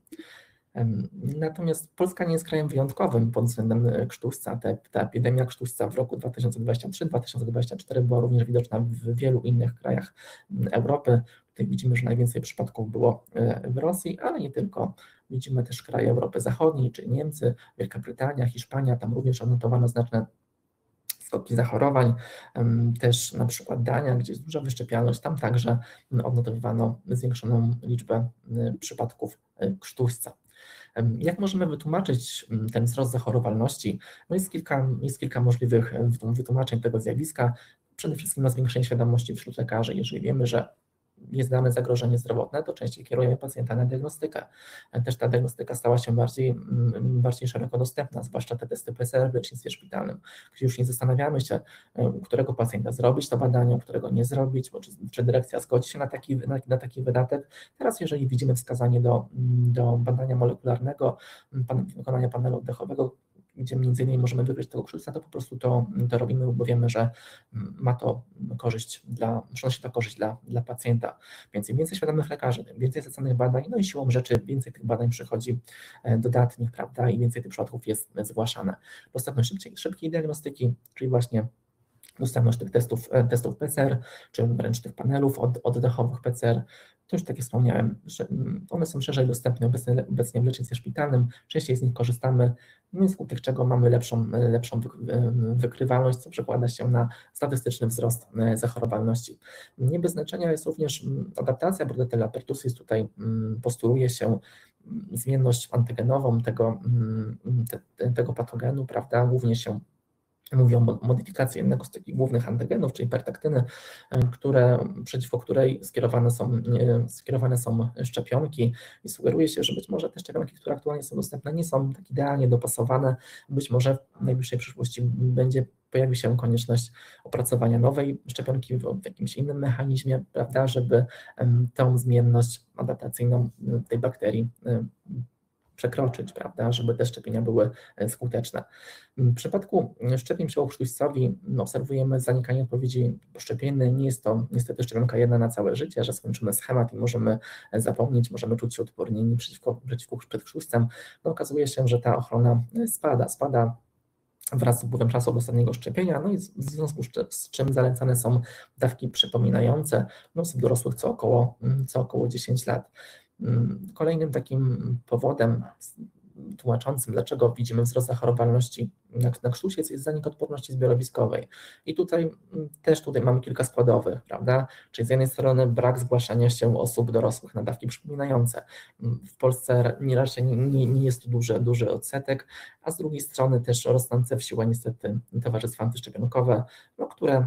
Natomiast Polska nie jest krajem wyjątkowym pod względem krztuśca. Ta, ta epidemia krztuśca w roku dwa tysiące dwudziestym trzecim do dwa tysiące dwudziestego czwartego była również widoczna w wielu innych krajach Europy. Tutaj widzimy, że najwięcej przypadków było w Rosji, ale nie tylko. Widzimy też kraje Europy Zachodniej, czyli Niemcy, Wielka Brytania, Hiszpania, tam również odnotowano znaczne stopni zachorowań, też na przykład Dania, gdzie jest duża wyszczepialność, tam także odnotowywano zwiększoną liczbę przypadków krztuśca. Jak możemy wytłumaczyć ten wzrost zachorowalności? No jest kilka, jest kilka możliwych wytłumaczeń tego zjawiska. Przede wszystkim na zwiększenie świadomości wśród lekarzy. Jeżeli wiemy, że jest dane zagrożenie zdrowotne, to częściej kierujemy pacjenta na diagnostykę. Też ta diagnostyka stała się bardziej, bardziej szeroko dostępna, zwłaszcza te testy P C R w lecznictwie szpitalnym, gdzie już nie zastanawiamy się, którego pacjenta zrobić to badanie, którego nie zrobić, bo czy, czy dyrekcja zgodzi się na taki, na, na taki wydatek. Teraz jeżeli widzimy wskazanie do, do badania molekularnego, pan, wykonania panelu oddechowego, gdzie między innymi możemy wykryć tego krztuśca, to po prostu to, to robimy, bo wiemy, że ma to korzyść dla, przynosi to korzyść dla, dla pacjenta. Więc im więcej świadomych lekarzy, więcej zleconych badań, no i siłą rzeczy więcej tych badań przychodzi dodatnich, prawda, i więcej tych przypadków jest zgłaszane. Dostępność szybkiej, szybkiej diagnostyki, czyli właśnie dostępność tych testów, testów P C R, czy wręcz tych panelów od, oddechowych P C R. To już tak jak wspomniałem, że one są szerzej dostępne obecnie, obecnie w lecznictwie szpitalnym, częściej z nich korzystamy, no i skutek czego mamy lepszą, lepszą wykrywalność, co przekłada się na statystyczny wzrost zachorowalności. Nie bez znaczenia jest również adaptacja Bordetella pertussis. Tutaj postuluje się zmienność antygenową tego, te, tego patogenu, prawda, głównie się mówi o modyfikacji jednego z takich głównych antygenów, czyli pertaktyny, które, przeciwko której skierowane są, skierowane są szczepionki i sugeruje się, że być może te szczepionki, które aktualnie są dostępne, nie są tak idealnie dopasowane. Być może w najbliższej przyszłości będzie pojawi się konieczność opracowania nowej szczepionki w jakimś innym mechanizmie, prawda, żeby tą zmienność adaptacyjną tej bakterii przekroczyć, prawda, żeby te szczepienia były skuteczne. W przypadku szczepień przeciwko krztuścowi obserwujemy zanikanie odpowiedzi poszczepiennej. Nie jest to niestety szczepionka jedna na całe życie, że skończymy schemat i możemy zapomnieć, możemy czuć się odpornieni przeciwko, przeciwko przed krztuścem. No, okazuje się, że ta ochrona spada, spada wraz z upływem czasu od ostatniego szczepienia, no i w związku z czym zalecane są dawki przypominające no, osób dorosłych co około, co około dziesięć lat. Kolejnym takim powodem tłumaczącym, dlaczego widzimy wzrost zachorowalności na, na krztusiec, jest zanik odporności zbiorowiskowej. I tutaj też tutaj mamy kilka składowych, prawda? Czyli z jednej strony brak zgłaszania się osób dorosłych na dawki przypominające. W Polsce nie, raczej nie, nie jest to duży, duży odsetek, a z drugiej strony też rosnące w siłę niestety towarzystwa antyszczepionkowe, no, które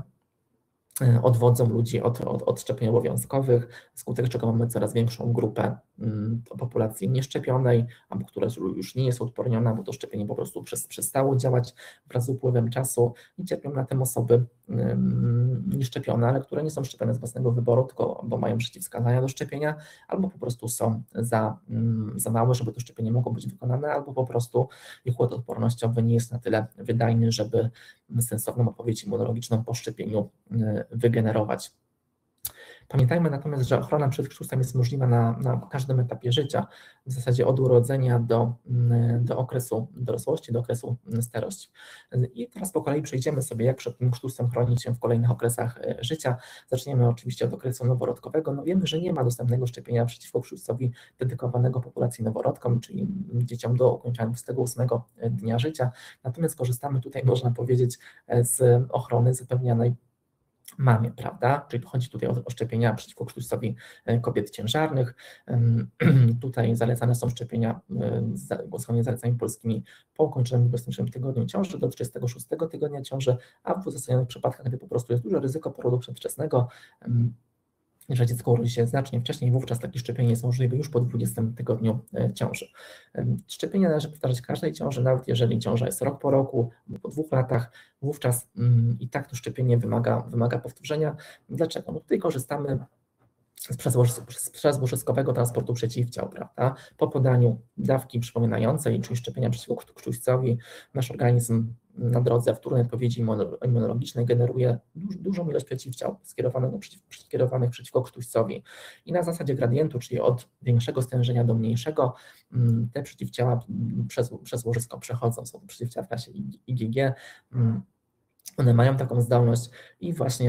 odwodzą ludzi od, od, od szczepień obowiązkowych, wskutek czego mamy coraz większą grupę um, populacji nieszczepionej, albo która już nie jest odporniona, bo to szczepienie po prostu przez, przestało działać wraz z upływem czasu i cierpią na tym osoby um, nieszczepione, ale które nie są szczepione z własnego wyboru, tylko bo mają przeciwwskazania do szczepienia, albo po prostu są za, um, za małe, żeby to szczepienie mogło być wykonane, albo po prostu ich układ odpornościowy nie jest na tyle wydajny, żeby sensowną odpowiedź immunologiczną po szczepieniu wygenerować. Pamiętajmy natomiast, że ochrona przed krztusem jest możliwa na, na każdym etapie życia, w zasadzie od urodzenia do, do okresu dorosłości, do okresu starości. I teraz po kolei przejdziemy sobie, jak przed tym krztusem chronić się w kolejnych okresach życia. Zaczniemy oczywiście od okresu noworodkowego. No wiemy, że nie ma dostępnego szczepienia przeciwko krztusowi dedykowanego populacji noworodkom, czyli dzieciom do ukończenia dwudziestego ósmego dnia życia. Natomiast korzystamy tutaj, można powiedzieć, z ochrony zapewnianej mamie, prawda? Czyli chodzi tutaj o, o szczepienia przeciwko krztusowi kobiet ciężarnych. Tutaj zalecane są szczepienia zgodnie z zaleceniami polskimi po ukończonym dwudziestym trzecim tygodniu ciąży do trzydziestego szóstego tygodnia ciąży, a w uzasadnionych przypadkach, gdy po prostu jest duże ryzyko porodu przedwczesnego, jeżeli dziecko urodzi się znacznie wcześniej, wówczas takie szczepienie jest możliwe już po dwudziestym tygodniu ciąży. Szczepienie należy powtarzać każdej ciąży, nawet jeżeli ciąża jest rok po roku, po dwóch latach, wówczas i tak to szczepienie wymaga, wymaga powtórzenia. Dlaczego? No tutaj korzystamy z przezłożyskowego transportu przeciwciał, prawda? Po podaniu dawki przypominającej, czyli szczepienia przeciwko krztusowi, nasz organizm na drodze wtórnej odpowiedzi immunologicznej generuje duż, dużą ilość przeciwciał skierowanych, skierowanych przeciwko krztusowi. I na zasadzie gradientu, czyli od większego stężenia do mniejszego, te przeciwciała przez, przez łożysko przechodzą. Są to przeciwciała w klasie I G G. One mają taką zdolność i właśnie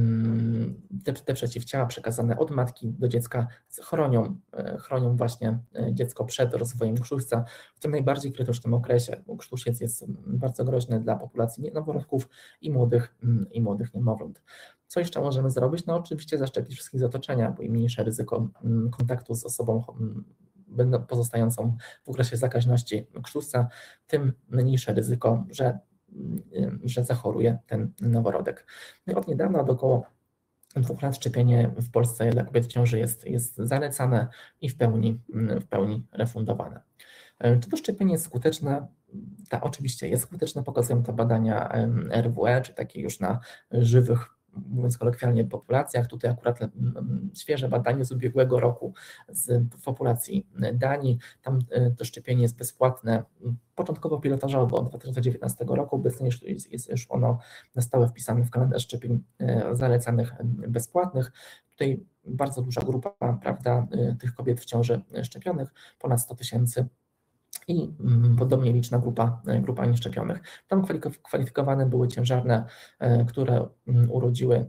te, te przeciwciała przekazane od matki do dziecka chronią, chronią właśnie dziecko przed rozwojem krztuśca w tym najbardziej krytycznym okresie, bo krztusiec jest bardzo groźny dla populacji noworodków i młodych, i młodych niemowląt. Co jeszcze możemy zrobić? No oczywiście zaszczepić wszystkich z otoczenia, bo im mniejsze ryzyko kontaktu z osobą pozostającą w okresie zakaźności krztuśca, tym mniejsze ryzyko, że że zachoruje ten noworodek. No od niedawna, od około dwóch lat, szczepienie w Polsce dla kobiet w ciąży jest, jest zalecane i w pełni, w pełni refundowane. Czy to szczepienie jest skuteczne? Ta, oczywiście jest skuteczne, pokazują to badania R W E, czy takie już na żywych, mówiąc kolokwialnie, populacjach. Tutaj akurat świeże badanie z ubiegłego roku z populacji Danii. Tam to szczepienie jest bezpłatne, początkowo pilotażowo od dwa tysiące dziewiętnastego roku, obecnie jest, jest już ono na stałe wpisane w kalendarz szczepień zalecanych bezpłatnych. Tutaj bardzo duża grupa, prawda, tych kobiet w ciąży szczepionych, ponad sto tysięcy. I podobnie liczna grupa, grupa nieszczepionych. Tam kwalifikowane były ciężarne, które urodziły,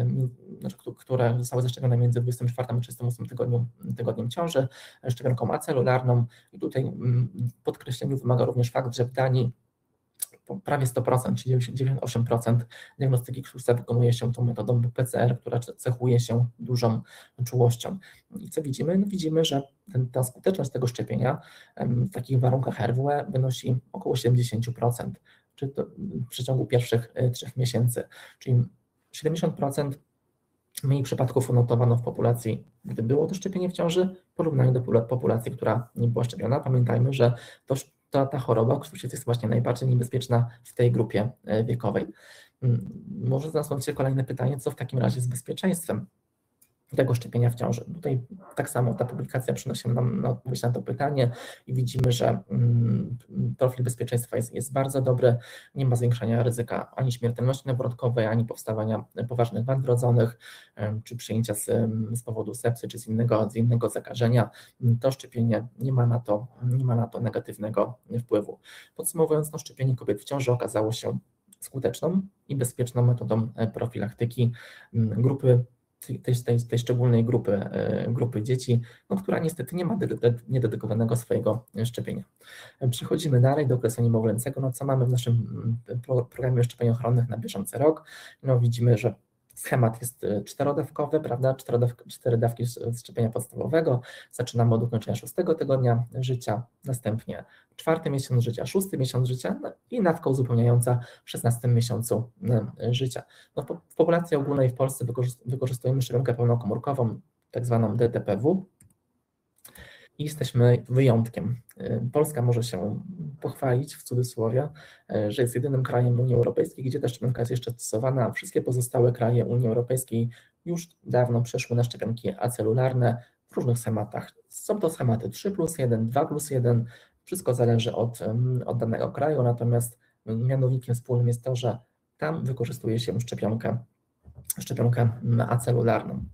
które zostały zaszczepione między dwudziestym czwartym a trzydziestym ósmym tygodniu, tygodniem ciąży, szczepionką acelularną. I tutaj podkreśleniu wymaga również fakt, że w Danii prawie sto procent, czyli dziewięćdziesiąt osiem procent diagnostyki krztuśca wykonuje się tą metodą P C R, która cechuje się dużą czułością. I co widzimy? No widzimy, że ten, ta skuteczność tego szczepienia w takich warunkach R W E wynosi około siedemdziesiąt procent, czy to w przeciągu pierwszych trzech miesięcy, czyli siedemdziesiąt procent mniej przypadków odnotowano w populacji, gdy było to szczepienie w ciąży, w porównaniu do populacji, która nie była szczepiona. Pamiętajmy, że to Ta, ta choroba krztusiec jest właśnie najbardziej niebezpieczna w tej grupie wiekowej. Może nasuwać się kolejne pytanie, co w takim razie z bezpieczeństwem tego szczepienia w ciąży. Tutaj tak samo ta publikacja przynosi nam na odpowiedź na to pytanie i widzimy, że profil bezpieczeństwa jest, jest bardzo dobry, nie ma zwiększania ryzyka ani śmiertelności noworodkowej, ani powstawania poważnych wad wrodzonych, czy przyjęcia z, z powodu sepsy, czy z innego, z innego zakażenia. To szczepienie nie ma na to, nie ma na to negatywnego wpływu. Podsumowując, no, szczepienie kobiet w ciąży okazało się skuteczną i bezpieczną metodą profilaktyki grupy Tej, tej, tej szczególnej grupy, grupy dzieci, no, która niestety nie ma niededykowanego swojego szczepienia. Przechodzimy dalej do okresu niemowlęcego. No, co mamy w naszym programie szczepień ochronnych na bieżący rok? No, widzimy, że schemat jest czterodawkowy, prawda? Czterodawki, cztery dawki szczepienia podstawowego. Zaczynamy od ukończenia szóstego tygodnia życia, następnie czwarty miesiąc życia, szósty miesiąc życia, no i dawka uzupełniająca w szesnastym miesiącu życia. No, w populacji ogólnej w Polsce wykorzystujemy szczepionkę pełnokomórkową, tak zwaną D T P W. I jesteśmy wyjątkiem. Polska może się pochwalić, w cudzysłowie, że jest jedynym krajem Unii Europejskiej, gdzie ta szczepionka jest jeszcze stosowana. Wszystkie pozostałe kraje Unii Europejskiej już dawno przeszły na szczepionki acelularne w różnych schematach. Są to schematy trzy plus jeden, dwa plus jeden, wszystko zależy od, od danego kraju, natomiast mianownikiem wspólnym jest to, że tam wykorzystuje się szczepionkę, szczepionkę acelularną.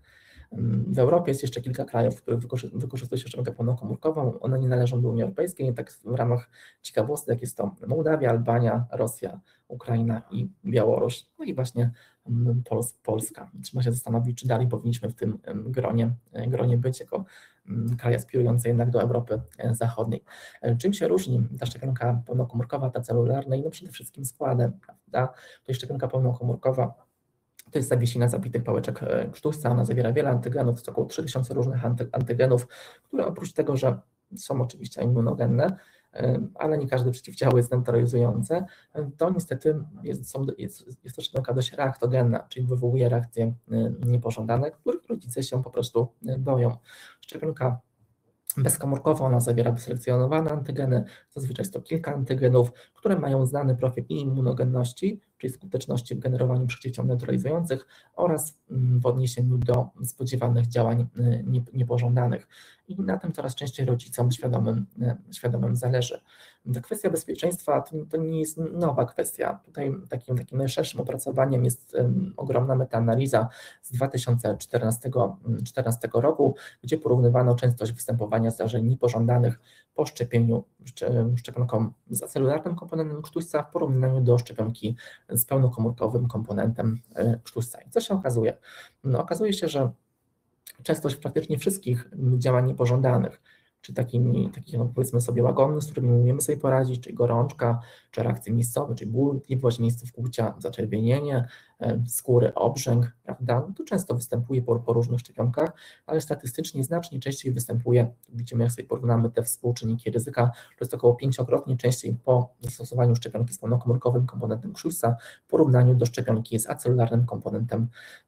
W Europie jest jeszcze kilka krajów, w których wykorzystuje się szczepionkę pełnokomórkową. One nie należą do Unii Europejskiej, tak w ramach ciekawostek jest to Mołdawia, Albania, Rosja, Ukraina i Białoruś, no i właśnie Pols Polska. Trzeba się zastanowić, czy dalej powinniśmy w tym gronie, gronie być jako kraj aspirujący jednak do Europy Zachodniej. Czym się różni ta szczepionka pełnokomórkowa, ta celularnej? No przede wszystkim składem, prawda? To jest szczepionka pełnokomórkowa. To jest zawiesina zabitych pałeczek krztuśca, ona zawiera wiele antygenów, to jest około trzy tysiące różnych anty, antygenów, które oprócz tego, że są oczywiście immunogenne, ale nie każde przeciwciało jest neutralizujące, to niestety jest, są, jest, jest to szczepionka dość reaktogenna, czyli wywołuje reakcje niepożądane, których rodzice się po prostu boją. Szczepionka bezkomórkowa, ona zawiera wyselekcjonowane antygeny, zazwyczaj jest to kilka antygenów, które mają znany profil i immunogenności, czyli skuteczności w generowaniu przeciwciał neutralizujących oraz w odniesieniu do spodziewanych działań niepożądanych. I na tym coraz częściej rodzicom świadomym, świadomym zależy. Ta kwestia bezpieczeństwa to, to nie jest nowa kwestia. Tutaj takim, takim najszerszym opracowaniem jest um, ogromna metaanaliza z dwa tysiące czternastego roku, gdzie porównywano częstość występowania zdarzeń niepożądanych po szczepieniu szczepionką z celularnym komponentem krztuśca w porównaniu do szczepionki z pełnokomórkowym komponentem krztuśca. I co się okazuje? No, okazuje się, że częstość praktycznie wszystkich działań niepożądanych, czy takimi, takich no powiedzmy sobie łagodnych, z którymi umiemy sobie poradzić, czyli gorączka, czy reakcje miejscowe, czyli ból, tliwość miejsc wkłucia, zaczerwienienie, skóry, obrzęk, prawda? To często występuje po, po różnych szczepionkach, ale statystycznie znacznie częściej występuje, widzimy jak sobie porównamy te współczynniki ryzyka, to jest około pięciokrotnie częściej po zastosowaniu szczepionki z pełnokomórkowym komponentem krztuśca w porównaniu do szczepionki z acelularnym komponentem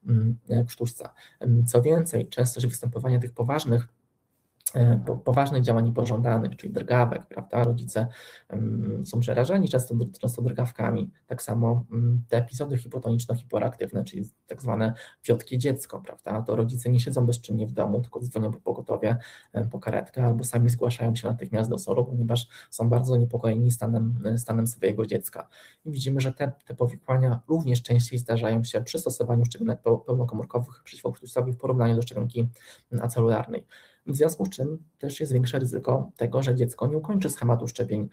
krztuśca. Co więcej, częstość występowania tych poważnych poważnych działań niepożądanych, czyli drgawek, prawda? Rodzice um, są przerażeni często, często drgawkami. Tak samo um, te epizody hipotoniczno-hiporeaktywne, czyli tak zwane wiotkie dziecko, prawda? To rodzice nie siedzą bezczynnie w domu, tylko dzwonią po pogotowie, po karetkę albo sami zgłaszają się natychmiast do soru, ponieważ są bardzo niepokojeni stanem, stanem swojego dziecka. I widzimy, że te, te powikłania również częściej zdarzają się przy stosowaniu szczepionek pełnokomórkowych przeciwkrztuścowych w porównaniu do szczepionki acelularnej. W związku z czym też jest większe ryzyko tego, że dziecko nie ukończy schematu szczepień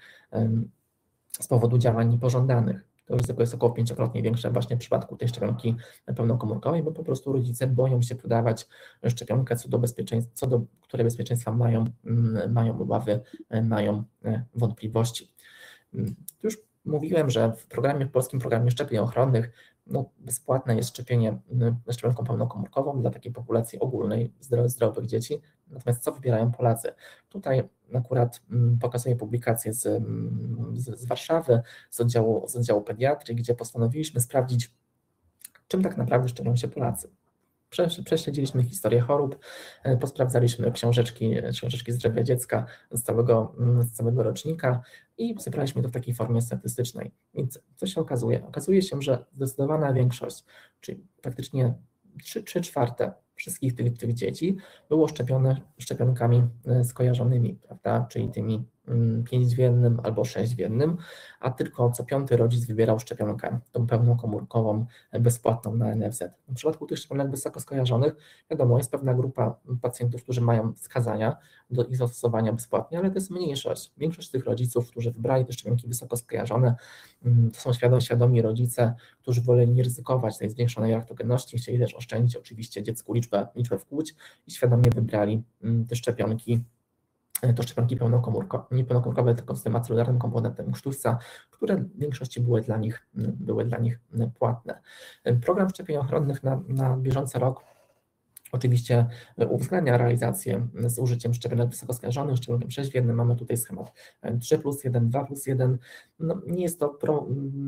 z powodu działań niepożądanych. To ryzyko jest około pięciokrotnie większe właśnie w przypadku tej szczepionki pełnokomórkowej, bo po prostu rodzice boją się podawać szczepionkę, co do bezpieczeństwa, co do której bezpieczeństwa mają, mają obawy, mają wątpliwości. Już mówiłem, że w programie, w polskim programie szczepień ochronnych no, bezpłatne jest szczepienie szczepionką pełnokomórkową dla takiej populacji ogólnej zdrowych, zdrowych dzieci. Natomiast co wybierają Polacy? Tutaj akurat pokazuję publikację z, z, z Warszawy, z oddziału, z oddziału pediatrii, gdzie postanowiliśmy sprawdzić, czym tak naprawdę szczepią się Polacy. Prześledziliśmy historię chorób, posprawdzaliśmy książeczki, książeczki zdrowia dziecka z całego, z całego rocznika i zebraliśmy to w takiej formie statystycznej. Więc co się okazuje? Okazuje się, że zdecydowana większość, czyli praktycznie trzy czwarte wszystkich tych, tych dzieci było szczepione szczepionkami skojarzonymi, prawda? Czyli tymi pięć w jednym albo sześć w jednym, a tylko co piąty rodzic wybierał szczepionkę, tą pełnokomórkową, bezpłatną na N F Z. W przypadku tych szczepionek wysoko skojarzonych, wiadomo, jest pewna grupa pacjentów, którzy mają wskazania do ich zastosowania bezpłatnie, ale to jest mniejszość. Większość tych rodziców, którzy wybrali te szczepionki wysoko skojarzone, to są świadomi, świadomi rodzice, którzy woleli nie ryzykować tej zwiększonej reaktogenności, chcieli też oszczędzić oczywiście dziecku liczbę, liczbę wkłuć i świadomie wybrali te szczepionki, to szczepionki pełnokomórkowe, nie pełnokomórkowe, tylko z tym acelularnym komponentem krztuśca, które w większości były dla nich, były dla nich płatne. Program szczepień ochronnych na, na bieżący rok oczywiście uwzględnia realizację z użyciem szczepionek wysoko skojarzonych, szczepionkiem sześć w jednym, mamy tutaj schemat trzy plus jeden, dwa plus jeden. No, nie jest to pro,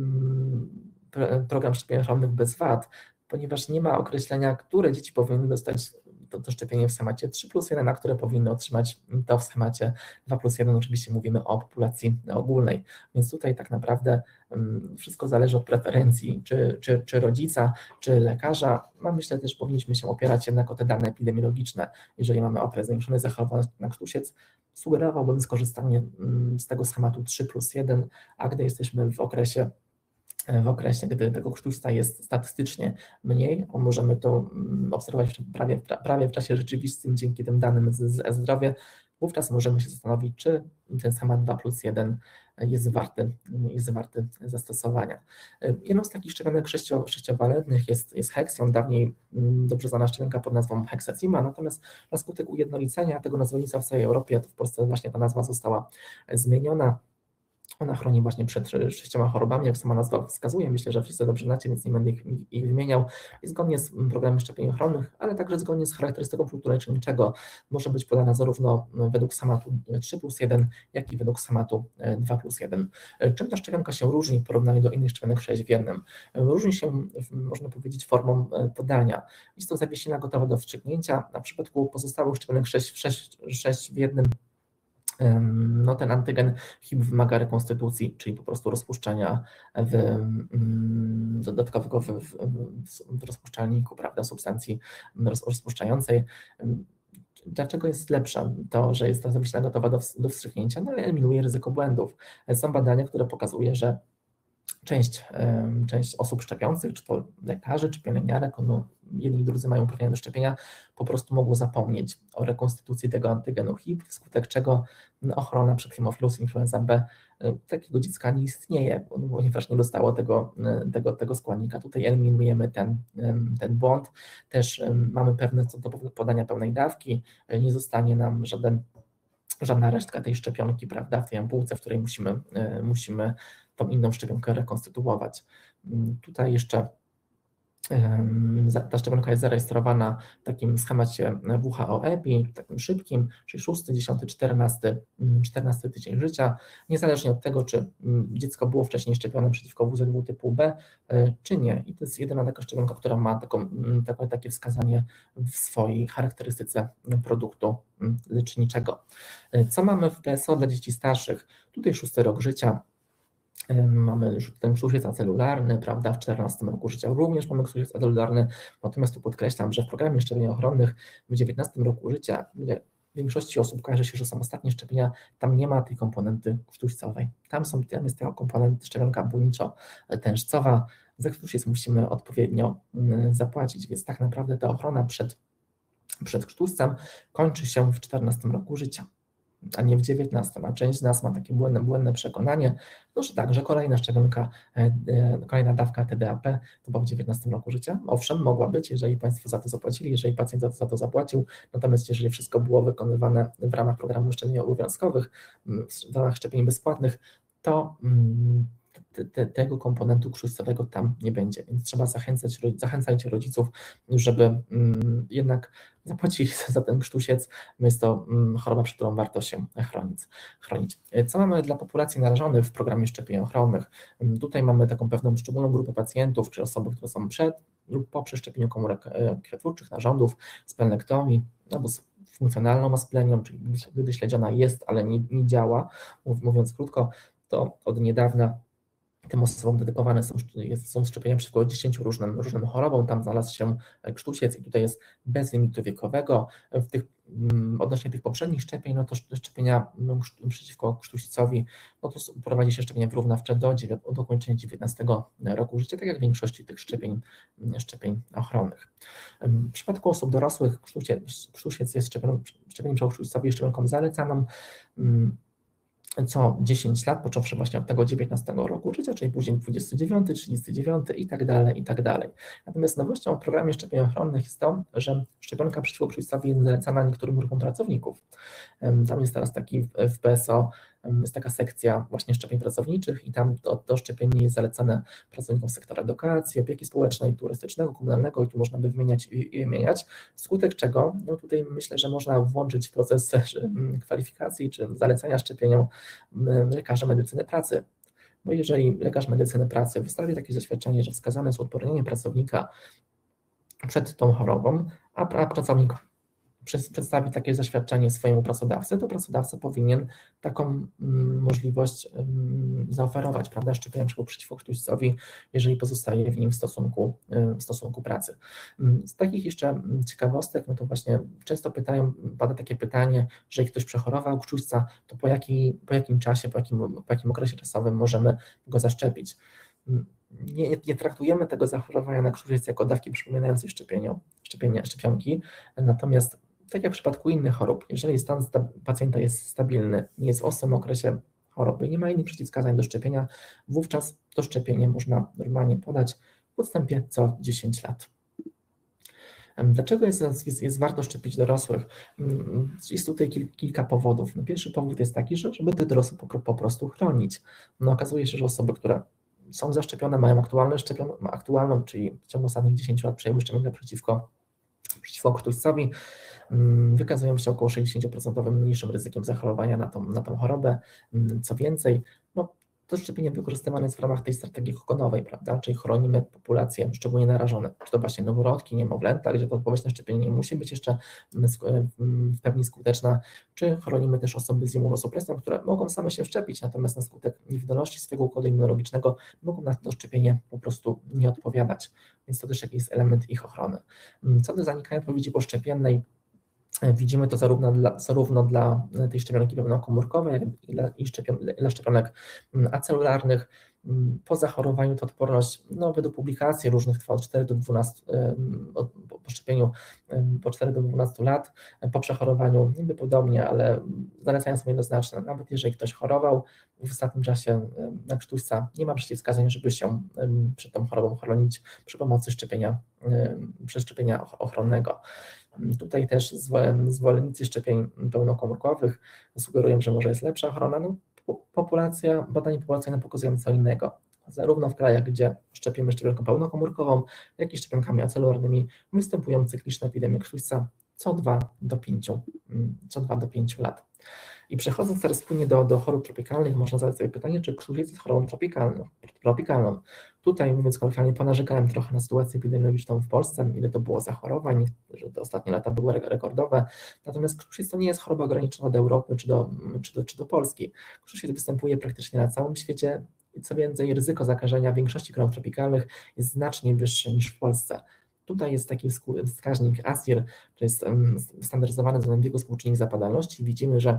program szczepień ochronnych bez wad, ponieważ nie ma określenia, które dzieci powinny dostać to, to szczepienie w schemacie trzy plus jeden, a które powinny otrzymać to w schemacie dwa plus jeden, oczywiście mówimy o populacji ogólnej, więc tutaj tak naprawdę wszystko zależy od preferencji, czy, czy, czy rodzica, czy lekarza. No myślę też, powinniśmy się opierać jednak o te dane epidemiologiczne. Jeżeli mamy okres zwiększonej zachorowalności na krztusiec, sugerowałbym skorzystanie z tego schematu trzy plus jeden, a gdy jesteśmy w okresie w okresie, gdy tego krztuśca jest statystycznie mniej, możemy to obserwować prawie, prawie w czasie rzeczywistym dzięki tym danym z, z e-zdrowie, wówczas możemy się zastanowić, czy ten schemat dwa plus jeden jest warty, jest warty zastosowania. Jedną z takich szczepionek sześcio, sześciowalentnych jest, jest Hexion, dawniej dobrze znana szczepionka pod nazwą Hexacima, natomiast na skutek ujednolicenia tego nazewnictwa w całej Europie, to w Polsce właśnie ta nazwa została zmieniona. Ona chroni właśnie przed sześcioma chorobami, jak sama nazwa wskazuje. Myślę, że wszyscy dobrze znacie, więc nie będę ich, ich wymieniał. I zgodnie z programem szczepień ochronnych, ale także zgodnie z charakterystyką produktu leczniczego może być podana zarówno według schematu trzy plus jeden, jak i według schematu dwa plus jeden. Czym ta szczepionka się różni w porównaniu do innych szczepionek sześć w jednym? Różni się, można powiedzieć, formą podania. Jest to zawiesina gotowa do wstrzyknięcia. Na przypadku pozostałych szczepionek sześć w jednym no ten antygen H I V wymaga rekonstytucji, czyli po prostu rozpuszczania w, dodatkowego w, w, w rozpuszczalniku, prawda, substancji rozpuszczającej. Dlaczego jest lepsza? To, że jest ta zawiesina gotowa do, do wstrzyknięcia, no ale eliminuje ryzyko błędów. Są badania, które pokazują, że Część, część osób szczepiących, czy to lekarzy, czy pielęgniarek, no, jedni i drudzy mają uprawnienia do szczepienia, po prostu mogło zapomnieć o rekonstytucji tego antygenu H I V, wskutek czego ochrona przed hemofilus influenza B takiego dziecka nie istnieje, ponieważ nie dostało tego, tego, tego składnika. Tutaj eliminujemy ten, ten błąd. Też mamy pewne co do podania pełnej dawki, nie zostanie nam żaden, żadna resztka tej szczepionki, prawda, w tej ampułce, w której musimy, musimy tą inną szczepionkę rekonstytuować. Tutaj jeszcze ta szczepionka jest zarejestrowana w takim schemacie W H O E P I, takim szybkim, czyli szósty, dziesiąty, czternasty, czternasty tydzień życia, niezależnie od tego, czy dziecko było wcześniej szczepione przeciwko W Z W typu B, czy nie. I to jest jedyna taka szczepionka, która ma taką, takie, takie wskazanie w swojej charakterystyce produktu leczniczego. Co mamy w P S O dla dzieci starszych? Tutaj szósty rok życia. Mamy już ten krztusiec acelularny, prawda, w czternastym roku życia również mamy krztusiec acelularny, natomiast tu podkreślam, że w programie szczepień ochronnych w dziewiętnastym roku życia, gdzie większości osób kojarzy się, że są ostatnie szczepienia, tam nie ma tej komponenty krztuścowej. Tam, są, tam jest ta komponenta szczepionka błonniczo-tężcowa, za krztusiec musimy odpowiednio zapłacić, więc tak naprawdę ta ochrona przed, przed krztuścem kończy się w czternastym roku życia, a nie w dziewiętnastym, a część z nas ma takie błędne, błędne przekonanie, no, że tak, że kolejna szczepionka, kolejna dawka T D A P to była w dziewiętnastym roku życia. Owszem, mogła być, jeżeli Państwo za to zapłacili, jeżeli pacjent za to, za to zapłacił, natomiast jeżeli wszystko było wykonywane w ramach programu szczepień obowiązkowych, w ramach szczepień bezpłatnych, to te, te, tego komponentu krztuścowego tam nie będzie, więc trzeba zachęcać, zachęcać rodziców, żeby um, jednak zapłacili za ten krztusiec, jest to um, choroba, przed którą warto się chronić. chronić. Co mamy dla populacji narażonych w programie szczepień ochronnych? Um, tutaj mamy taką pewną szczególną grupę pacjentów, czy osoby, które są przed lub po przeszczepieniu komórek e, krwiotwórczych, narządów, splenektomii, albo z funkcjonalną asplenią, czyli gdy śledziona jest, ale nie, nie działa, mówiąc krótko, to od niedawna tym osobom dedykowane są, są szczepienia przeciwko dziesięciu różnym, różnym chorobom. Tam znalazł się krztusiec i tutaj jest bez limitu wiekowego. W tych, odnośnie tych poprzednich szczepień, no to szczepienia przeciwko krztusicowi, no to prowadzi się szczepienia wyrównawcze do, do kończenia dziewiętnastego roku życia, tak jak w większości tych szczepień, szczepień ochronnych. W przypadku osób dorosłych krztusiec, krztusiec jest szczepionką, szczepieniem przeciwko krztusicowi szczepionką zalecaną co dziesięć lat, począwszy właśnie od tego dziewiętnastego roku życia, czyli później dwudziesty dziewiąty, trzydziesty dziewiąty i tak dalej, i tak dalej. Natomiast nowością w programie szczepień ochronnych jest to, że szczepionka przeciwko krztusicowi jest zalecana niektórym grupom pracowników. Tam jest teraz taki w P S O, jest taka sekcja właśnie szczepień pracowniczych i tam to, to szczepienie jest zalecane pracownikom sektora edukacji, opieki społecznej, turystycznego, komunalnego i tu można by wymieniać i, i wymieniać, wskutek czego no tutaj myślę, że można włączyć proces kwalifikacji czy zalecania szczepieniom lekarza medycyny pracy. Bo jeżeli lekarz medycyny pracy wystawi takie zaświadczenie, że wskazane jest uodpornienie pracownika przed tą chorobą, a pracownik przedstawi takie zaświadczenie swojemu pracodawcy, to pracodawca powinien taką możliwość zaoferować, prawda, szczepienia przeciwko krztusicowi, jeżeli pozostaje w nim w stosunku, w stosunku pracy. Z takich jeszcze ciekawostek, no to właśnie często pytają, pada takie pytanie, że jeśli ktoś przechorował krztuśca, to po, jaki, po jakim czasie, po jakim, po jakim okresie czasowym możemy go zaszczepić. nie, nie traktujemy tego zachorowania na krztusiec jako dawki przypominającej szczepienie, szczepienie, szczepionki, natomiast tak jak w przypadku innych chorób, jeżeli stan pacjenta jest stabilny, nie jest w ostrym okresie choroby, nie ma innych przeciwwskazań do szczepienia, wówczas to szczepienie można normalnie podać w podstępie co dziesięć lat. Dlaczego jest, jest, jest warto szczepić dorosłych? Jest tutaj kil, kilka powodów. No pierwszy powód jest taki, że żeby tych dorosłych po, po prostu chronić. No okazuje się, że osoby, które są zaszczepione, mają aktualne szczepionkę, aktualną, czyli w ciągu ostatnich dziesięciu lat przejęły szczepionkę przeciwko, przeciwko krztuścowi, wykazują się około sześćdziesiąt procent mniejszym ryzykiem zachorowania na tą, na tą chorobę. Co więcej, no, to szczepienie wykorzystywane jest w ramach tej strategii kokonowej, prawda? Czyli chronimy populacje szczególnie narażone, czy to właśnie noworodki, niemowlęta, gdzie to odpowiedź na szczepienie nie musi być jeszcze w pełni skuteczna, czy chronimy też osoby z immunosupresją, które mogą same się wszczepić, natomiast na skutek niewydolności swojego układu immunologicznego mogą na to szczepienie po prostu nie odpowiadać, więc to też jakiś element ich ochrony. Co do zanikania odpowiedzi poszczepiennej, widzimy to zarówno dla, zarówno dla tej szczepionki pełnokomórkowej, jak i dla, i szczepion, dla szczepionek acelularnych. Po zachorowaniu to odporność, no według publikacji różnych trwa od czterech do dwunastu, po szczepieniu po czterech do dwunastu lat, po przechorowaniu niby podobnie, ale zalecają są jednoznaczne. Nawet jeżeli ktoś chorował w ostatnim czasie na krztuśca, nie ma przeciwwskazań, żeby się przed tą chorobą chronić przy pomocy szczepienia, przeszczepienia ochronnego. Tutaj też zwolennicy szczepień pełnokomórkowych sugerują, że może jest lepsza ochrona. No, populacja, badania populacyjne pokazują co innego. Zarówno w krajach, gdzie szczepimy szczepionką pełnokomórkową, jak i szczepionkami acelularnymi, występują cykliczne epidemie krztuśca co dwa do pięciu, co dwa do pięciu lat. I przechodząc teraz płynnie do, do chorób tropikalnych, można zadać sobie pytanie, czy krztusiec jest chorobą tropikalną. tropikalną. Tutaj, mówiąc kolokwialnie, ponarzekałem trochę na sytuację epidemiologiczną w Polsce, ile to było zachorowań, że te ostatnie lata były rekordowe. Natomiast krztusiec to nie jest choroba ograniczona do Europy czy do, czy do, czy do Polski. Krztusiec występuje praktycznie na całym świecie. Co więcej, ryzyko zakażenia większości chorób tropikalnych jest znacznie wyższe niż w Polsce. Tutaj jest taki wskaźnik A S I R, to jest standaryzowany względem wieku współczynnik zapadalności. Widzimy, że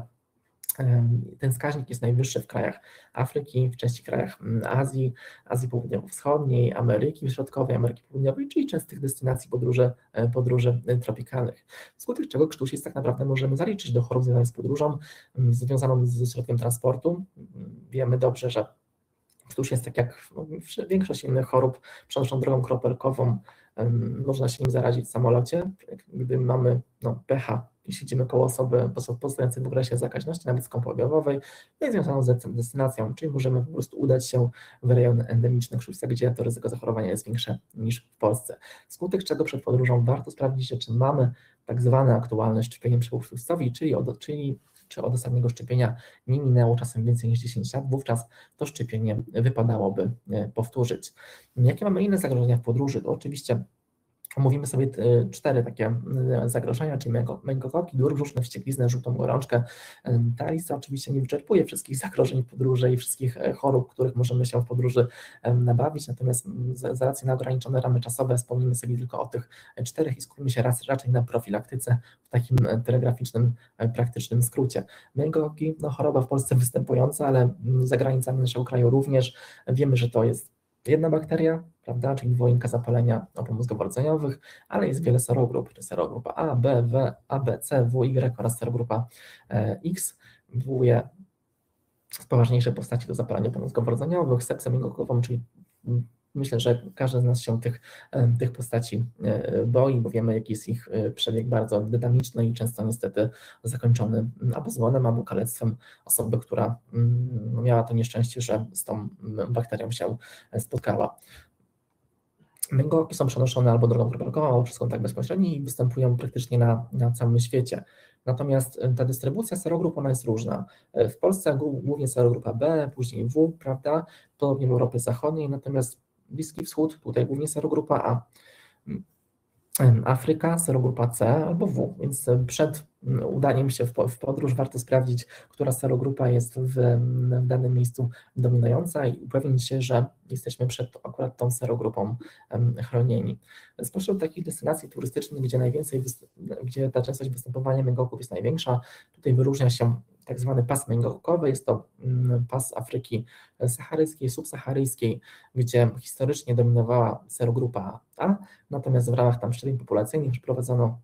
ten wskaźnik jest najwyższy w krajach Afryki, w części krajach Azji, Azji Południowo-Wschodniej, Ameryki Środkowej, Ameryki Południowej, czyli częstych destynacji podróży, podróży tropikalnych. Wskutek czego krztusiec tak naprawdę możemy zaliczyć do chorób związanych z podróżą, związaną ze środkiem transportu. Wiemy dobrze, że krztusiec, tak jak większość innych chorób, przenoszoną drogą kropelkową, można się nim zarazić w samolocie, gdy mamy no, pecha i siedzimy koło osoby pozostającej w okresie zakaźności, nawet skąpoobjawowej, no i związaną z destynacją, czyli możemy po prostu udać się w rejon endemiczny krztuśca, gdzie to ryzyko zachorowania jest większe niż w Polsce. Wskutek czego przed podróżą warto sprawdzić, czy mamy tak zwane aktualne szczepienie przeciwko krztuścowi, czyli, od, czyli czy od ostatniego szczepienia nie minęło czasem więcej niż dziesięć lat, wówczas to szczepienie wypadałoby powtórzyć. Jakie mamy inne zagrożenia w podróży? To oczywiście omówimy sobie cztery takie zagrożenia, czyli mengokoki, dur brzuszny, wściekliznę, żółtą gorączkę. Ta lista oczywiście nie wyczerpuje wszystkich zagrożeń w podróży i wszystkich chorób, których możemy się w podróży nabawić, natomiast z racji na ograniczone ramy czasowe wspomnimy sobie tylko o tych czterech i skupimy się raz, raczej na profilaktyce w takim telegraficznym, praktycznym skrócie. Mengokoki, no choroba w Polsce występująca, ale za granicami naszego kraju również. Wiemy, że to jest jedna bakteria, prawda, czyli dwojinka zapalenia opon mózgowo-rdzeniowych, ale jest wiele serogrup, czy serogrupa A, B, W, A, B, C, W, Y oraz serogrupa X. Wywołuje poważniejsze postaci do zapalenia opon mózgowo-rdzeniowych, sepsę meningokokową, czyli myślę, że każdy z nas się tych, tych postaci boi, bo wiemy, jaki jest ich przebieg bardzo dynamiczny i często niestety zakończony albo zgonem, albo kalectwem osoby, która miała to nieszczęście, że z tą bakterią się spotkała. Mengokoki są przenoszone albo drogą kropelkową, albo przez kontakt bezpośredni i występują praktycznie na, na całym świecie. Natomiast ta dystrybucja serogrup, ona jest różna. W Polsce głównie serogrupa B, później W, prawda, podobnie w Europie Zachodniej, natomiast Bliski Wschód, tutaj głównie serogrupa A. Afryka, serogrupa C albo W, więc przed udaniem się w podróż warto sprawdzić, która serogrupa jest w, w danym miejscu dominująca i upewnić się, że jesteśmy przed akurat tą serogrupą chronieni. Spośród takich destynacji turystycznych, gdzie najwięcej, gdzie ta częstość występowania mengoków jest największa, tutaj wyróżnia się tak zwany pas meningokokowy. Jest to pas Afryki saharyjskiej, subsaharyjskiej, gdzie historycznie dominowała serogrupa A, natomiast w ramach tam szczepień populacyjnych przeprowadzono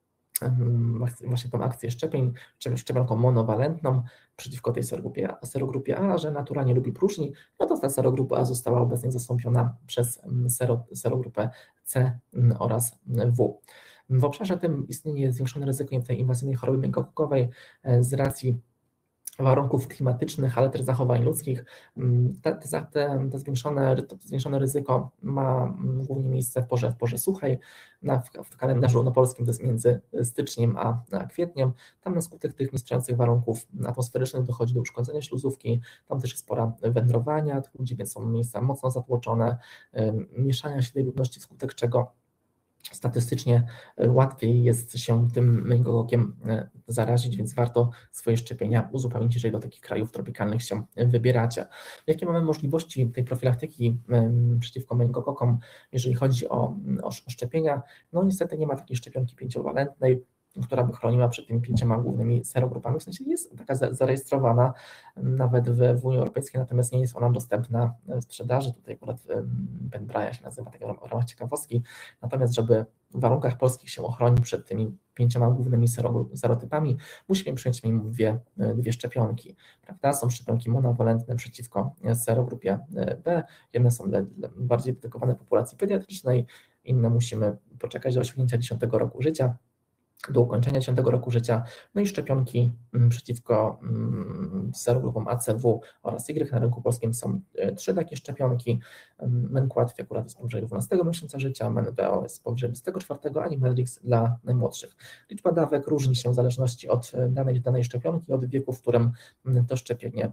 właśnie tą akcję szczepień, szczepionką monowalentną przeciwko tej serogrupie, serogrupie A, że natura nie lubi próżni, no to ta serogrupa A została obecnie zastąpiona przez sero, serogrupę C oraz W. W obszarze tym istnieje zwiększone ryzyko tej inwazyjnej choroby meningokokowej z racji warunków klimatycznych, ale też zachowań ludzkich. Te, te, te zwiększone, to zwiększone ryzyko ma głównie miejsce w porze, w porze suchej. Na, w, w kalendarzu ogólnopolskim to jest między styczniem a, a kwietniem. Tam na skutek tych niesprzyjających warunków atmosferycznych dochodzi do uszkodzenia śluzówki. Tam też jest pora wędrowania ludzi, więc są miejsca mocno zatłoczone, mieszania się tej ludności, wskutek czego statystycznie łatwiej jest się tym meningokokiem zarazić, więc warto swoje szczepienia uzupełnić, jeżeli do takich krajów tropikalnych się wybieracie. Jakie mamy możliwości tej profilaktyki przeciwko meningokokom, jeżeli chodzi o, o szczepienia? No niestety nie ma takiej szczepionki pięciowalentnej, która by chroniła przed tymi pięcioma głównymi serogrupami. W sensie jest taka zarejestrowana nawet w, w Unii Europejskiej, natomiast nie jest ona dostępna w sprzedaży. Tutaj akurat Benbraja się nazywa, tak w ramach ciekawostki. Natomiast żeby w warunkach polskich się ochronić przed tymi pięcioma głównymi serotypami, musimy przyjąć minimum dwie, dwie szczepionki. Prawda? Są szczepionki monowalentne przeciwko serogrupie B. Jedne są dla, dla bardziej dedykowane populacji pediatrycznej, inne musimy poczekać do osiągnięcia dziesiątego roku życia, do ukończenia dziesiątego roku życia, no i szczepionki przeciwko serogrupom A C W oraz Y. Na rynku polskim są trzy takie szczepionki. Menkłatw akurat jest powyżej dwunastego miesiąca życia, Menveo jest powyżej dwudziestego czwartego, a Nimelrix dla najmłodszych. Liczba dawek różni się w zależności od danej, danej szczepionki, od wieku, w którym to szczepienie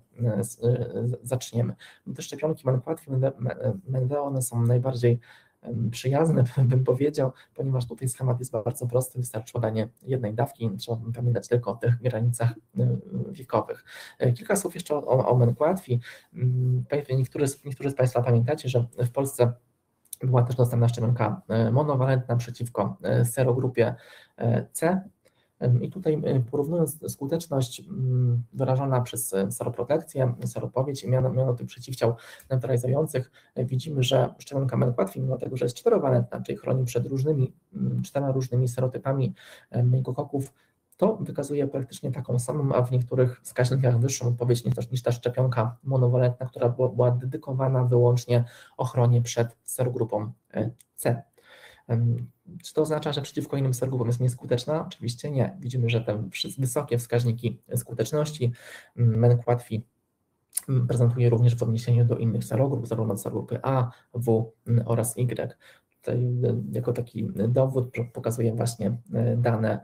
zaczniemy. Te szczepionki Menkłatw i Menveo, one są najbardziej przyjazne, bym powiedział, ponieważ tutaj schemat jest bardzo prosty, wystarczy podanie jednej dawki, trzeba pamiętać tylko o tych granicach wiekowych. Kilka słów jeszcze o, o Menkłatwi. Niektórzy, niektórzy z Państwa pamiętacie, że w Polsce była też dostępna szczepionka monowalentna przeciwko serogrupie C. I tutaj porównując skuteczność wyrażona przez seroprotekcję, seropowiedź i miano, miano tych przeciwciał neutralizujących, widzimy, że szczepionka Menkłatwi, mimo tego, że jest czterowalentna, czyli chroni przed różnymi, czterema różnymi serotypami meningokoków, to wykazuje praktycznie taką samą, a w niektórych wskaźnikach wyższą odpowiedź niż, niż ta szczepionka monowalentna, która była, była dedykowana wyłącznie ochronie przed serogrupą C. Czy to oznacza, że przeciwko innym serogrupom jest nieskuteczna? Oczywiście nie. Widzimy, że te wysokie wskaźniki skuteczności Menkłatwi prezentuje również w odniesieniu do innych serogrup, zarówno serogrupy A, W oraz Y. Tutaj jako taki dowód pokazuję właśnie dane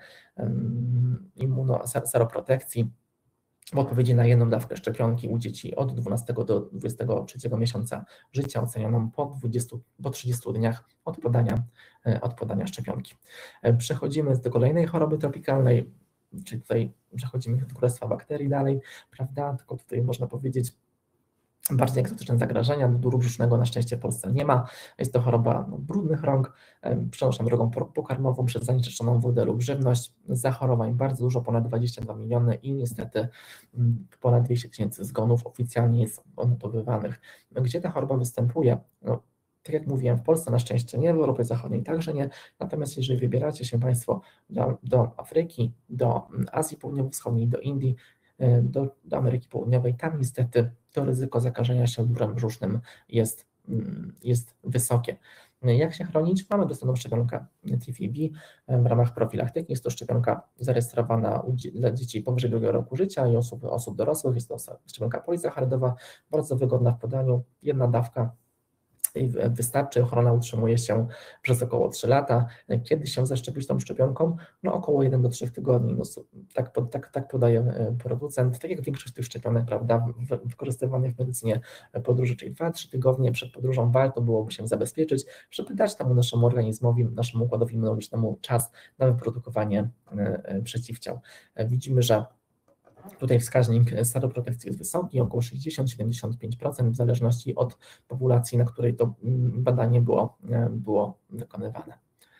immunoseroprotekcji w odpowiedzi na jedną dawkę szczepionki u dzieci od dwunastego do dwudziestego trzeciego miesiąca życia, ocenioną po, dwudziestu, po trzydziestu dniach od podania, od podania szczepionki. Przechodzimy do kolejnej choroby tropikalnej, czyli tutaj przechodzimy do królestwa bakterii dalej, prawda? Tylko tutaj można powiedzieć, bardziej egzotyczne zagrożenia, duru brzusznego na szczęście w Polsce nie ma. Jest to choroba no, brudnych rąk, przenoszona drogą pokarmową przez zanieczyszczoną wodę lub żywność. Zachorowań bardzo dużo, ponad dwadzieścia dwa miliony i niestety ponad dwieście tysięcy zgonów oficjalnie jest odnotowywanych. Gdzie ta choroba występuje? No, tak jak mówiłem, w Polsce na szczęście nie, w Europie Zachodniej także nie, natomiast jeżeli wybieracie się Państwo do, do Afryki, do Azji Południowo-Wschodniej, do Indii, do, do Ameryki Południowej, tam niestety to ryzyko zakażenia się durem brzusznym jest, jest wysokie. Jak się chronić? Mamy dostępną szczepionkę T F B w ramach profilaktyki. Jest to szczepionka zarejestrowana dla dzieci powyżej drugiego roku życia i osób, osób dorosłych. Jest to szczepionka polizacharydowa, bardzo wygodna w podaniu, jedna dawka i wystarczy, ochrona utrzymuje się przez około trzy lata. Kiedy się zaszczepić tą szczepionką? No około jeden do trzech tygodni, no, tak, tak, tak podaje producent, tak jak większość tych szczepionek, prawda, wykorzystywanych w medycynie podróży, czyli dwa do trzech tygodnie przed podróżą warto byłoby się zabezpieczyć, żeby dać temu naszemu organizmowi, naszemu układowi immunologicznemu czas na wyprodukowanie przeciwciał. Widzimy, że tutaj wskaźnik seroprotekcji jest wysoki, około sześćdziesiąt do siedemdziesięciu pięciu procent w zależności od populacji, na której to badanie było, było wykonywane.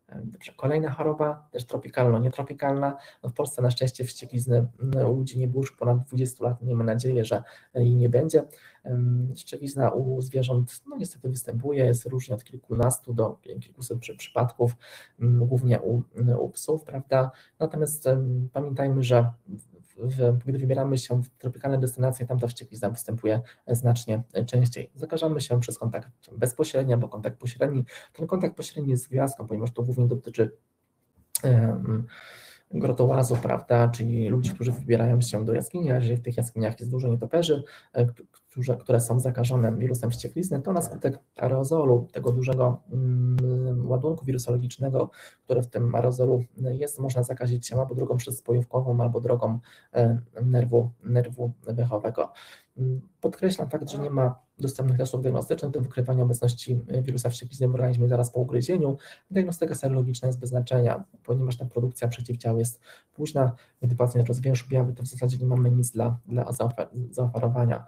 Dobrze. Kolejna choroba, też tropikalno-nietropikalna. No w Polsce na szczęście wścieklizny u ludzi nie było już ponad dwudziestu lat, miejmy nadzieję, że jej nie będzie. Wścieklizna u zwierząt no niestety występuje, jest różnie od kilkunastu do kilkuset przypadków, głównie u, u psów, prawda? Natomiast pamiętajmy, że w, gdy wybieramy się w tropikalne destynacje, tam ta wścieklizna występuje znacznie częściej. Zakażamy się przez kontakt bezpośredni albo kontakt pośredni. Ten kontakt pośredni jest gwiazdką, ponieważ to głównie dotyczy um, grotołazów, prawda, czyli ludzi, którzy wybierają się do jaskini, a jeżeli w tych jaskiniach jest dużo nietoperzy, które, które są zakażone wirusem wścieklizny, to na skutek aerozolu, tego dużego um, ładunku wirusologicznego, który w tym aerozolu jest, można zakazić się albo drogą przezspojówkową, albo drogą e, nerwu, nerwu węchowego. Podkreślam fakt, że nie ma dostępnych testów diagnostycznych do wykrywania obecności wirusa wścieklizny w organizmie zaraz po ugryzieniu. Diagnostyka serologiczna jest bez znaczenia, ponieważ ta produkcja przeciwciał jest późna. Gdy pacjent rozwija już objawy, to w zasadzie nie mamy nic dla, dla zaoferowania.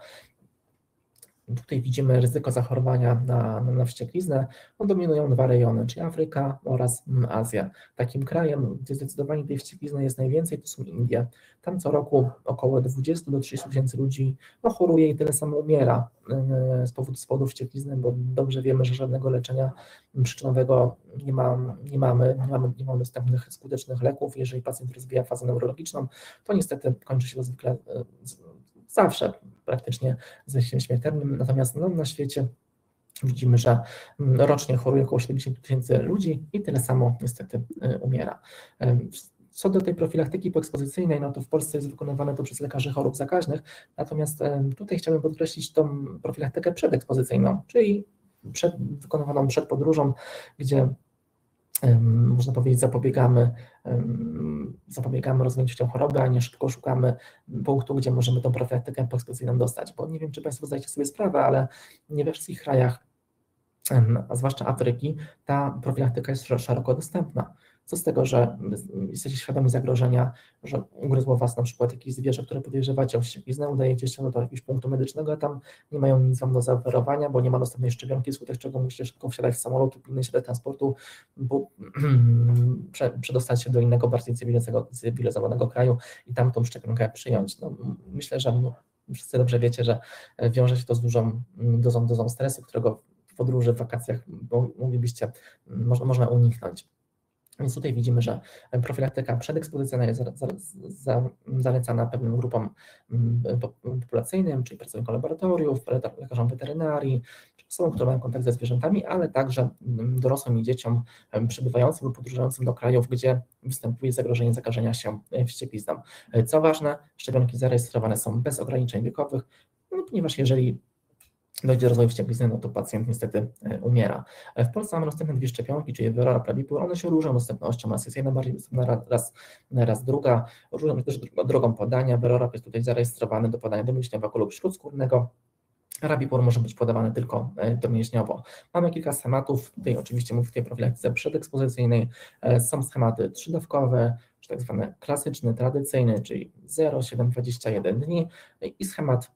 Tutaj widzimy ryzyko zachorowania na, na wściekliznę. No, dominują dwa rejony, czyli Afryka oraz Azja. Takim krajem, gdzie zdecydowanie tej wścieklizny jest najwięcej, to są Indie. Tam co roku około dwudziestu do trzydziestu tysięcy ludzi no, choruje i tyle samo umiera z powodu, z powodu wścieklizny, bo dobrze wiemy, że żadnego leczenia przyczynowego nie, ma, nie, mamy, nie, mamy, nie mamy dostępnych skutecznych leków. Jeżeli pacjent rozwija fazę neurologiczną, to niestety kończy się to zwykle zawsze praktycznie ze śmiertelnym, natomiast no, na świecie widzimy, że rocznie choruje około siedemdziesiąt tysięcy ludzi i tyle samo niestety umiera. Co do tej profilaktyki poekspozycyjnej, no to w Polsce jest wykonywane to przez lekarzy chorób zakaźnych, natomiast tutaj chciałbym podkreślić tą profilaktykę przedekspozycyjną, czyli przed, wykonywaną przed podróżą, gdzie można powiedzieć, zapobiegamy, zapobiegamy rozwinięciu się choroby, a nie szybko szukamy punktu, gdzie możemy tą profilaktykę poekspozycyjną dostać, bo nie wiem, czy Państwo zdajecie sobie sprawę, ale nie we wszystkich krajach, a zwłaszcza Afryki, ta profilaktyka jest szeroko dostępna. Co z tego, że jesteście świadomi zagrożenia, że ugryzło Was na przykład jakieś zwierzę, które podejrzewacie o wścieklizny, udajecie się do jakiegoś punktu medycznego, a tam nie mają nic Wam do zaoferowania, bo nie ma dostępnej szczepionki, wskutek czego musicie szybko wsiadać w samolot lub inny środek transportu, bo przedostać się do innego, bardziej cywilizowanego kraju i tam tą szczepionkę przyjąć. No, myślę, że no, wszyscy dobrze wiecie, że wiąże się to z dużą dozą, dozą stresu, którego w podróży, w wakacjach moglibyście, można, można uniknąć. Więc tutaj widzimy, że profilaktyka przedekspozycyjna jest za, za, za, zalecana pewnym grupom populacyjnym, czyli pracownikom laboratoriów, lekarzom weterynarii, osobom, które mają kontakt ze zwierzętami, ale także dorosłym i dzieciom przybywającym lub podróżującym do krajów, gdzie występuje zagrożenie zakażenia się wścieklizną. Co ważne, szczepionki zarejestrowane są bez ograniczeń wiekowych, no, ponieważ jeżeli dojdzie do rozwoju wścieklizny, no to pacjent niestety umiera. W Polsce mamy dostępne dwie szczepionki, czyli Verora, Pravipur. One się różnią dostępnością, raz jest jedna bardziej dostępna, raz, raz druga. Różnią się też drogą podania. Verora jest tutaj zarejestrowany do podania domięśniowego lub śródskórnego. Pravipur może być podawany tylko domięśniowo. Mamy kilka schematów, tutaj oczywiście mówię w tej profilaktyce przedekspozycyjnej. Są schematy trzydawkowe, czy tak zwany klasyczny, tradycyjny, czyli zero, siedem, dwadzieścia jeden dni i schemat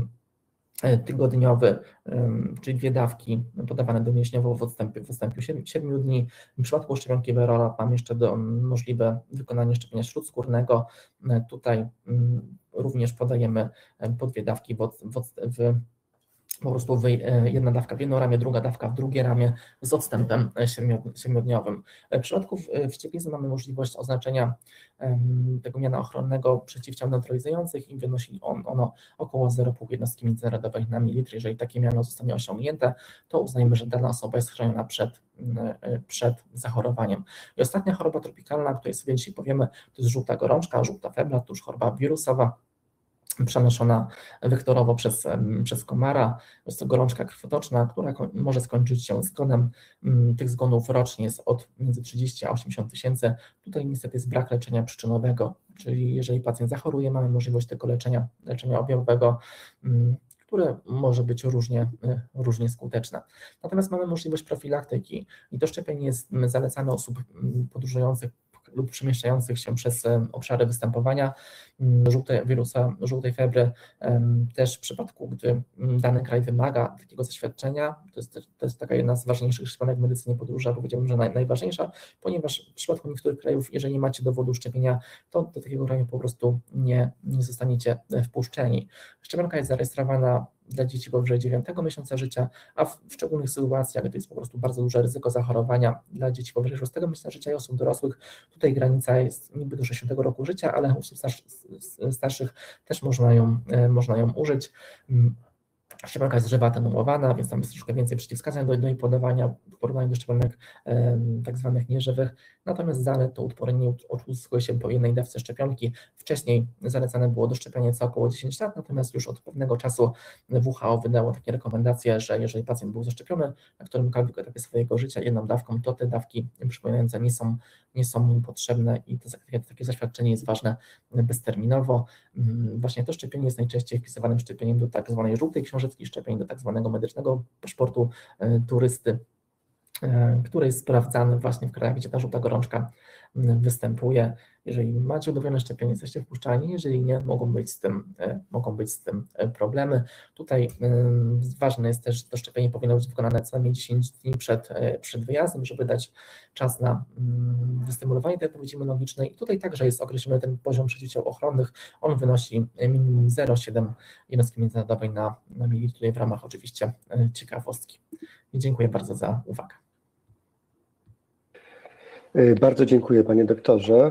tygodniowy, czyli dwie dawki podawane domięśniowo w odstępie, w odstępie siedmiu dni. W przypadku szczepionki Verora mam jeszcze do, możliwe wykonanie szczepienia śródskórnego. Tutaj również podajemy po dwie dawki w, w, w po prostu jedna dawka w jedno ramię, druga dawka w drugie ramię z odstępem siedmiodniowym. W przypadku wścieklizny mamy możliwość oznaczenia tego miana ochronnego przeciwciał neutralizujących i wynosi on, ono około zero przecinek pięć jednostki międzynarodowej na mililitr. Jeżeli takie miano zostanie osiągnięte, to uznajemy, że dana osoba jest chroniona przed, przed zachorowaniem. I ostatnia choroba tropikalna, o której sobie dzisiaj powiemy, to jest żółta gorączka, żółta febra, to już choroba wirusowa, przenoszona wektorowo przez, przez komara. Jest to gorączka krwotoczna, która może skończyć się zgonem. Tych zgonów rocznie jest od między trzydzieści a osiemdziesiąt tysięcy. Tutaj niestety jest brak leczenia przyczynowego, czyli jeżeli pacjent zachoruje, mamy możliwość tego leczenia, leczenia objawowego, które może być różnie, różnie skuteczne. Natomiast mamy możliwość profilaktyki i to szczepienie jest zalecane osób podróżujących lub przemieszczających się przez obszary występowania żółtej, wirusa żółtej febry. Też w przypadku, gdy dany kraj wymaga takiego zaświadczenia, to jest, to jest taka jedna z ważniejszych szczepionek w medycynie podróży, albo powiedziałbym, że naj, najważniejsza, ponieważ w przypadku niektórych krajów, jeżeli nie macie dowodu szczepienia, to do takiego kraju po prostu nie, nie zostaniecie wpuszczeni. Szczepionka jest zarejestrowana dla dzieci powyżej dziewiątego miesiąca życia, a w, w szczególnych sytuacjach, gdy jest po prostu bardzo duże ryzyko zachorowania dla dzieci powyżej szóstego miesiąca życia i osób dorosłych, tutaj granica jest niby do sześćdziesiątego roku życia, ale osób starszych, starszych też można ją, można ją użyć. Szczepionka jest żywa, atenuowana, więc tam jest troszkę więcej przeciwwskazań do, do jej podawania w porównaniu do szczepionek e, tak zwanych nieżywych. Natomiast zalet to utrudnienie uzyskuje się po jednej dawce szczepionki. Wcześniej zalecane było doszczepianie co około dziesięć lat, natomiast już od pewnego czasu W H O wydało takie rekomendacje, że jeżeli pacjent był zaszczepiony na którymkolwiek etapie swojego życia jedną dawką, to te dawki przypominające nie są, nie są mu potrzebne i to, takie, takie zaświadczenie jest ważne bezterminowo. Właśnie to szczepienie jest najczęściej wpisywanym szczepieniem do tak zwanej żółtej książeczki szczepień, do tak zwanego medycznego paszportu turysty, który jest sprawdzany właśnie w krajach, gdzie ta żółta gorączka występuje. Jeżeli macie udowodnione szczepienie, jesteście wpuszczani, jeżeli nie, mogą być z tym, mogą być z tym problemy. Tutaj ważne jest też, że to szczepienie powinno być wykonane co najmniej dziesięć dni przed, przed wyjazdem, żeby dać czas na wystymulowanie tej odpowiedzi immunologicznej. I tutaj także jest określony ten poziom przeciwciał ochronnych. On wynosi minimum zero przecinek siedem jednostki międzynarodowej na, na mililitr, tutaj w ramach oczywiście ciekawostki. I dziękuję bardzo za uwagę. Bardzo dziękuję, panie doktorze.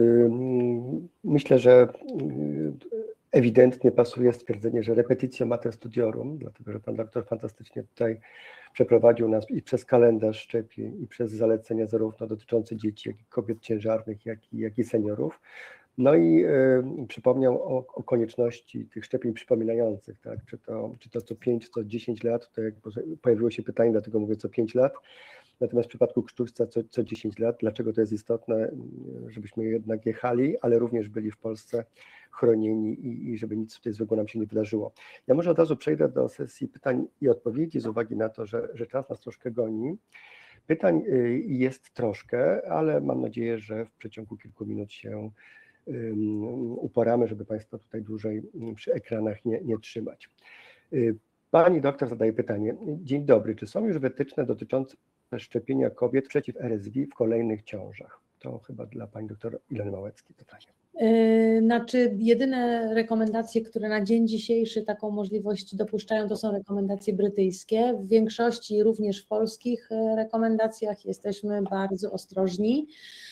Myślę, że ewidentnie pasuje stwierdzenie, że repetitio mater studiorum, dlatego że pan doktor fantastycznie tutaj przeprowadził nas i przez kalendarz szczepień, i przez zalecenia zarówno dotyczące dzieci, jak i kobiet ciężarnych, jak i, jak i seniorów. No i y, przypomniał o, o konieczności tych szczepień przypominających, tak? Czy to, czy to co pięć, co dziesięć lat, to jak pojawiło się pytanie, dlatego mówię co pięć lat. Natomiast w przypadku krztuśca co, co dziesięć lat, dlaczego to jest istotne, żebyśmy jednak jechali, ale również byli w Polsce chronieni i, i żeby nic tutaj złego nam się nie wydarzyło. Ja może od razu przejdę do sesji pytań i odpowiedzi z uwagi na to, że, że czas nas troszkę goni. Pytań jest troszkę, ale mam nadzieję, że w przeciągu kilku minut się um, uporamy, żeby Państwa tutaj dłużej przy ekranach nie, nie trzymać. Pani doktor zadaje pytanie. Dzień dobry, czy są już wytyczne dotyczące szczepienia kobiet przeciw R S V w kolejnych ciążach? To chyba dla pani doktor Ilony Małeckiej pytanie. Yy, znaczy jedyne rekomendacje, które na dzień dzisiejszy taką możliwość dopuszczają, to są rekomendacje brytyjskie. W większości również w polskich rekomendacjach jesteśmy bardzo ostrożni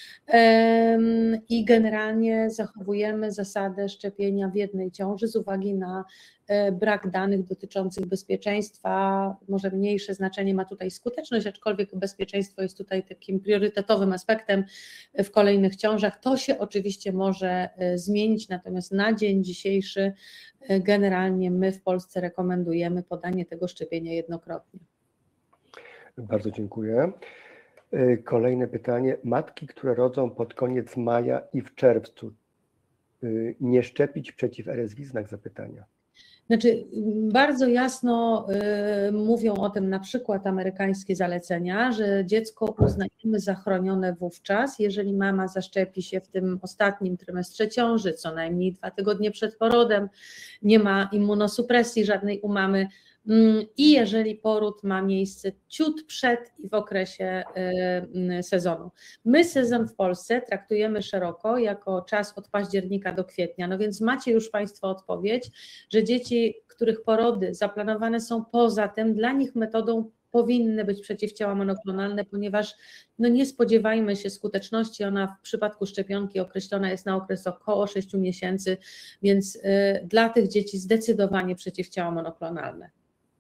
yy, i generalnie zachowujemy zasadę szczepienia w jednej ciąży z uwagi na brak danych dotyczących bezpieczeństwa. Może mniejsze znaczenie ma tutaj skuteczność, aczkolwiek bezpieczeństwo jest tutaj takim priorytetowym aspektem w kolejnych ciążach. To się oczywiście może zmienić, natomiast na dzień dzisiejszy generalnie my w Polsce rekomendujemy podanie tego szczepienia jednokrotnie. Bardzo dziękuję. Kolejne pytanie. Matki, które rodzą pod koniec maja i w czerwcu, nie szczepić przeciw R S V? Znak zapytania. Znaczy, bardzo jasno y, mówią o tym na przykład amerykańskie zalecenia, że dziecko uznajemy za chronione wówczas, jeżeli mama zaszczepi się w tym ostatnim trymestrze ciąży, co najmniej dwa tygodnie przed porodem, nie ma immunosupresji żadnej u mamy y, i jeżeli poród ma miejsce ciut przed i w okresie y, y, sezonu. My sezon w Polsce traktujemy szeroko jako czas od października do kwietnia, no więc macie już Państwo odpowiedź, że dzieci, których porody zaplanowane są poza tym, dla nich metodą powinny być przeciwciała monoklonalne, ponieważ no nie spodziewajmy się skuteczności, ona w przypadku szczepionki określona jest na okres około sześciu miesięcy, więc y, dla tych dzieci zdecydowanie przeciwciała monoklonalne.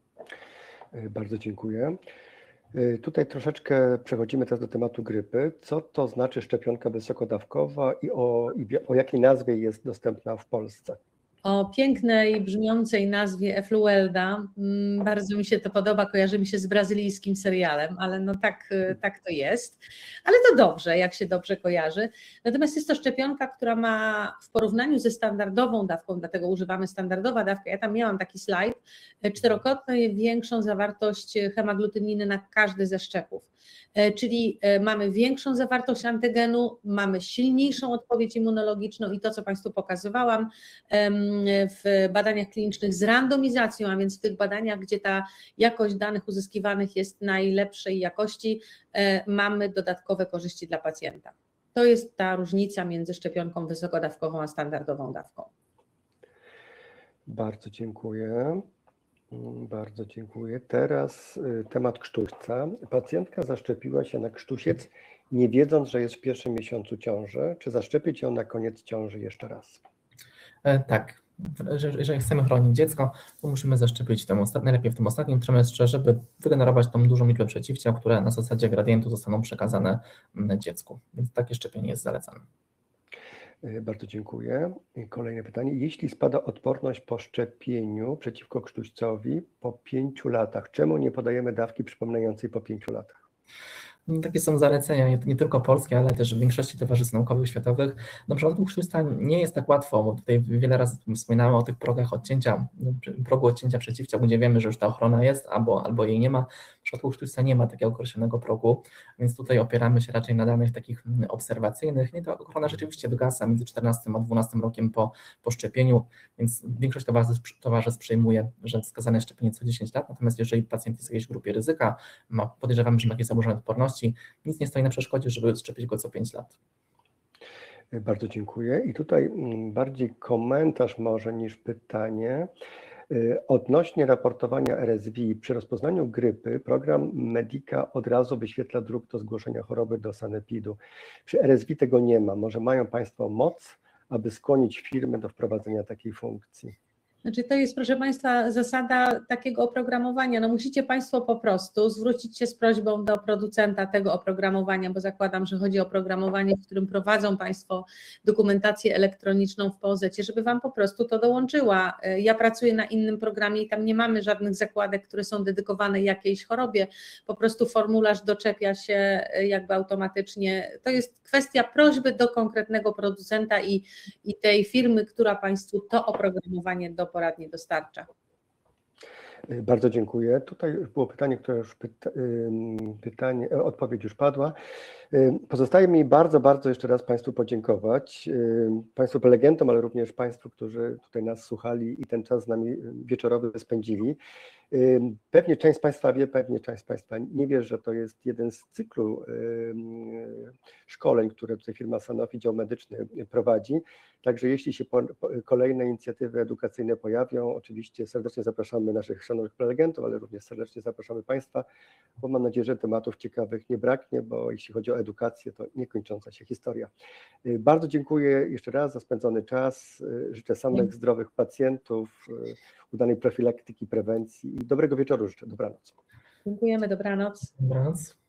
Bardzo dziękuję. Tutaj troszeczkę przechodzimy teraz do tematu grypy. Co to znaczy szczepionka wysokodawkowa i o, i o jakiej nazwie jest dostępna w Polsce? O pięknej, brzmiącej nazwie Efluelda. Bardzo mi się to podoba, kojarzy mi się z brazylijskim serialem, ale no tak, tak to jest. Ale to dobrze, jak się dobrze kojarzy. Natomiast jest to szczepionka, która ma w porównaniu ze standardową dawką, dlatego używamy standardowa dawka, ja tam miałam taki slajd, czterokrotnie większą zawartość hemaglutyniny na każdy ze szczepów. czyli mamy większą zawartość antygenu, mamy silniejszą odpowiedź immunologiczną i to, co Państwu pokazywałam w badaniach klinicznych z randomizacją, a więc w tych badaniach, gdzie ta jakość danych uzyskiwanych jest najlepszej jakości, mamy dodatkowe korzyści dla pacjenta. To jest ta różnica między szczepionką wysokodawkową a standardową dawką. Bardzo dziękuję. Bardzo dziękuję. Teraz temat krztuśca. Pacjentka zaszczepiła się na krztusiec, nie wiedząc, że jest w pierwszym miesiącu ciąży. Czy zaszczepić ją na koniec ciąży jeszcze raz? Tak. Jeżeli chcemy chronić dziecko, to musimy zaszczepić temu, najlepiej w tym ostatnim trymestrze, żeby wygenerować tą dużą liczbę przeciwciał, które na zasadzie gradientu zostaną przekazane dziecku. Więc takie szczepienie jest zalecane. Bardzo dziękuję. Kolejne pytanie. Jeśli spada odporność po szczepieniu przeciwko krztuścowi po pięciu latach, czemu nie podajemy dawki przypominającej po pięciu latach? Takie są zalecenia, nie, nie tylko polskie, ale też w większości towarzystw naukowych światowych. Na przypadku krztuśca nie jest tak łatwo, bo tutaj wiele razy wspominałem o tych progach odcięcia, progu odcięcia przeciwciał, gdzie wiemy, że już ta ochrona jest, albo, albo jej nie ma. W przypadku krztuśca nie ma takiego określonego progu, więc tutaj opieramy się raczej na danych takich obserwacyjnych. I ta ochrona rzeczywiście wygasa między czternastym a dwunastym rokiem po, po szczepieniu, więc większość towarzystw, towarzystw przyjmuje, że wskazane szczepienie co dziesięć lat, natomiast jeżeli pacjent jest w jakiejś grupie ryzyka, ma, podejrzewamy, że ma jakieś zaburzone odporności, nic nie stoi na przeszkodzie, żeby szczepić go co pięć lat. Bardzo dziękuję. I tutaj bardziej komentarz może niż pytanie. Odnośnie raportowania R S V przy rozpoznaniu grypy, program Medica od razu wyświetla druk do zgłoszenia choroby do sanepidu. Przy R S V tego nie ma. Może mają Państwo moc, aby skłonić firmy do wprowadzenia takiej funkcji? Znaczy to jest, proszę Państwa, zasada takiego oprogramowania. No musicie Państwo po prostu zwrócić się z prośbą do producenta tego oprogramowania, bo zakładam, że chodzi o oprogramowanie, w którym prowadzą Państwo dokumentację elektroniczną w P O Z E-cie, żeby Wam po prostu to dołączyła. Ja pracuję na innym programie i tam nie mamy żadnych zakładek, które są dedykowane jakiejś chorobie. Po prostu formularz doczepia się jakby automatycznie. To jest kwestia prośby do konkretnego producenta i, i tej firmy, która Państwu to oprogramowanie do poradnie dostarcza. Bardzo dziękuję. Tutaj już było pytanie, które już pyta, pytanie, odpowiedź już padła. Pozostaje mi bardzo, bardzo jeszcze raz Państwu podziękować. Państwu prelegentom, ale również Państwu, którzy tutaj nas słuchali i ten czas z nami wieczorowy spędzili. Pewnie część z Państwa wie, pewnie część z Państwa nie wie, że to jest jeden z cyklu szkoleń, które tutaj firma Sanofi Dział Medyczny prowadzi. Także jeśli się kolejne inicjatywy edukacyjne pojawią, oczywiście serdecznie zapraszamy naszych szanownych prelegentów, ale również serdecznie zapraszamy Państwa, bo mam nadzieję, że tematów ciekawych nie braknie, bo jeśli chodzi o edukację, to niekończąca się historia. Bardzo dziękuję jeszcze raz za spędzony czas. Życzę samych zdrowych pacjentów, udanej profilaktyki, prewencji i dobrego wieczoru życzę. Dobranoc. Dziękujemy, dobranoc. Dobranoc.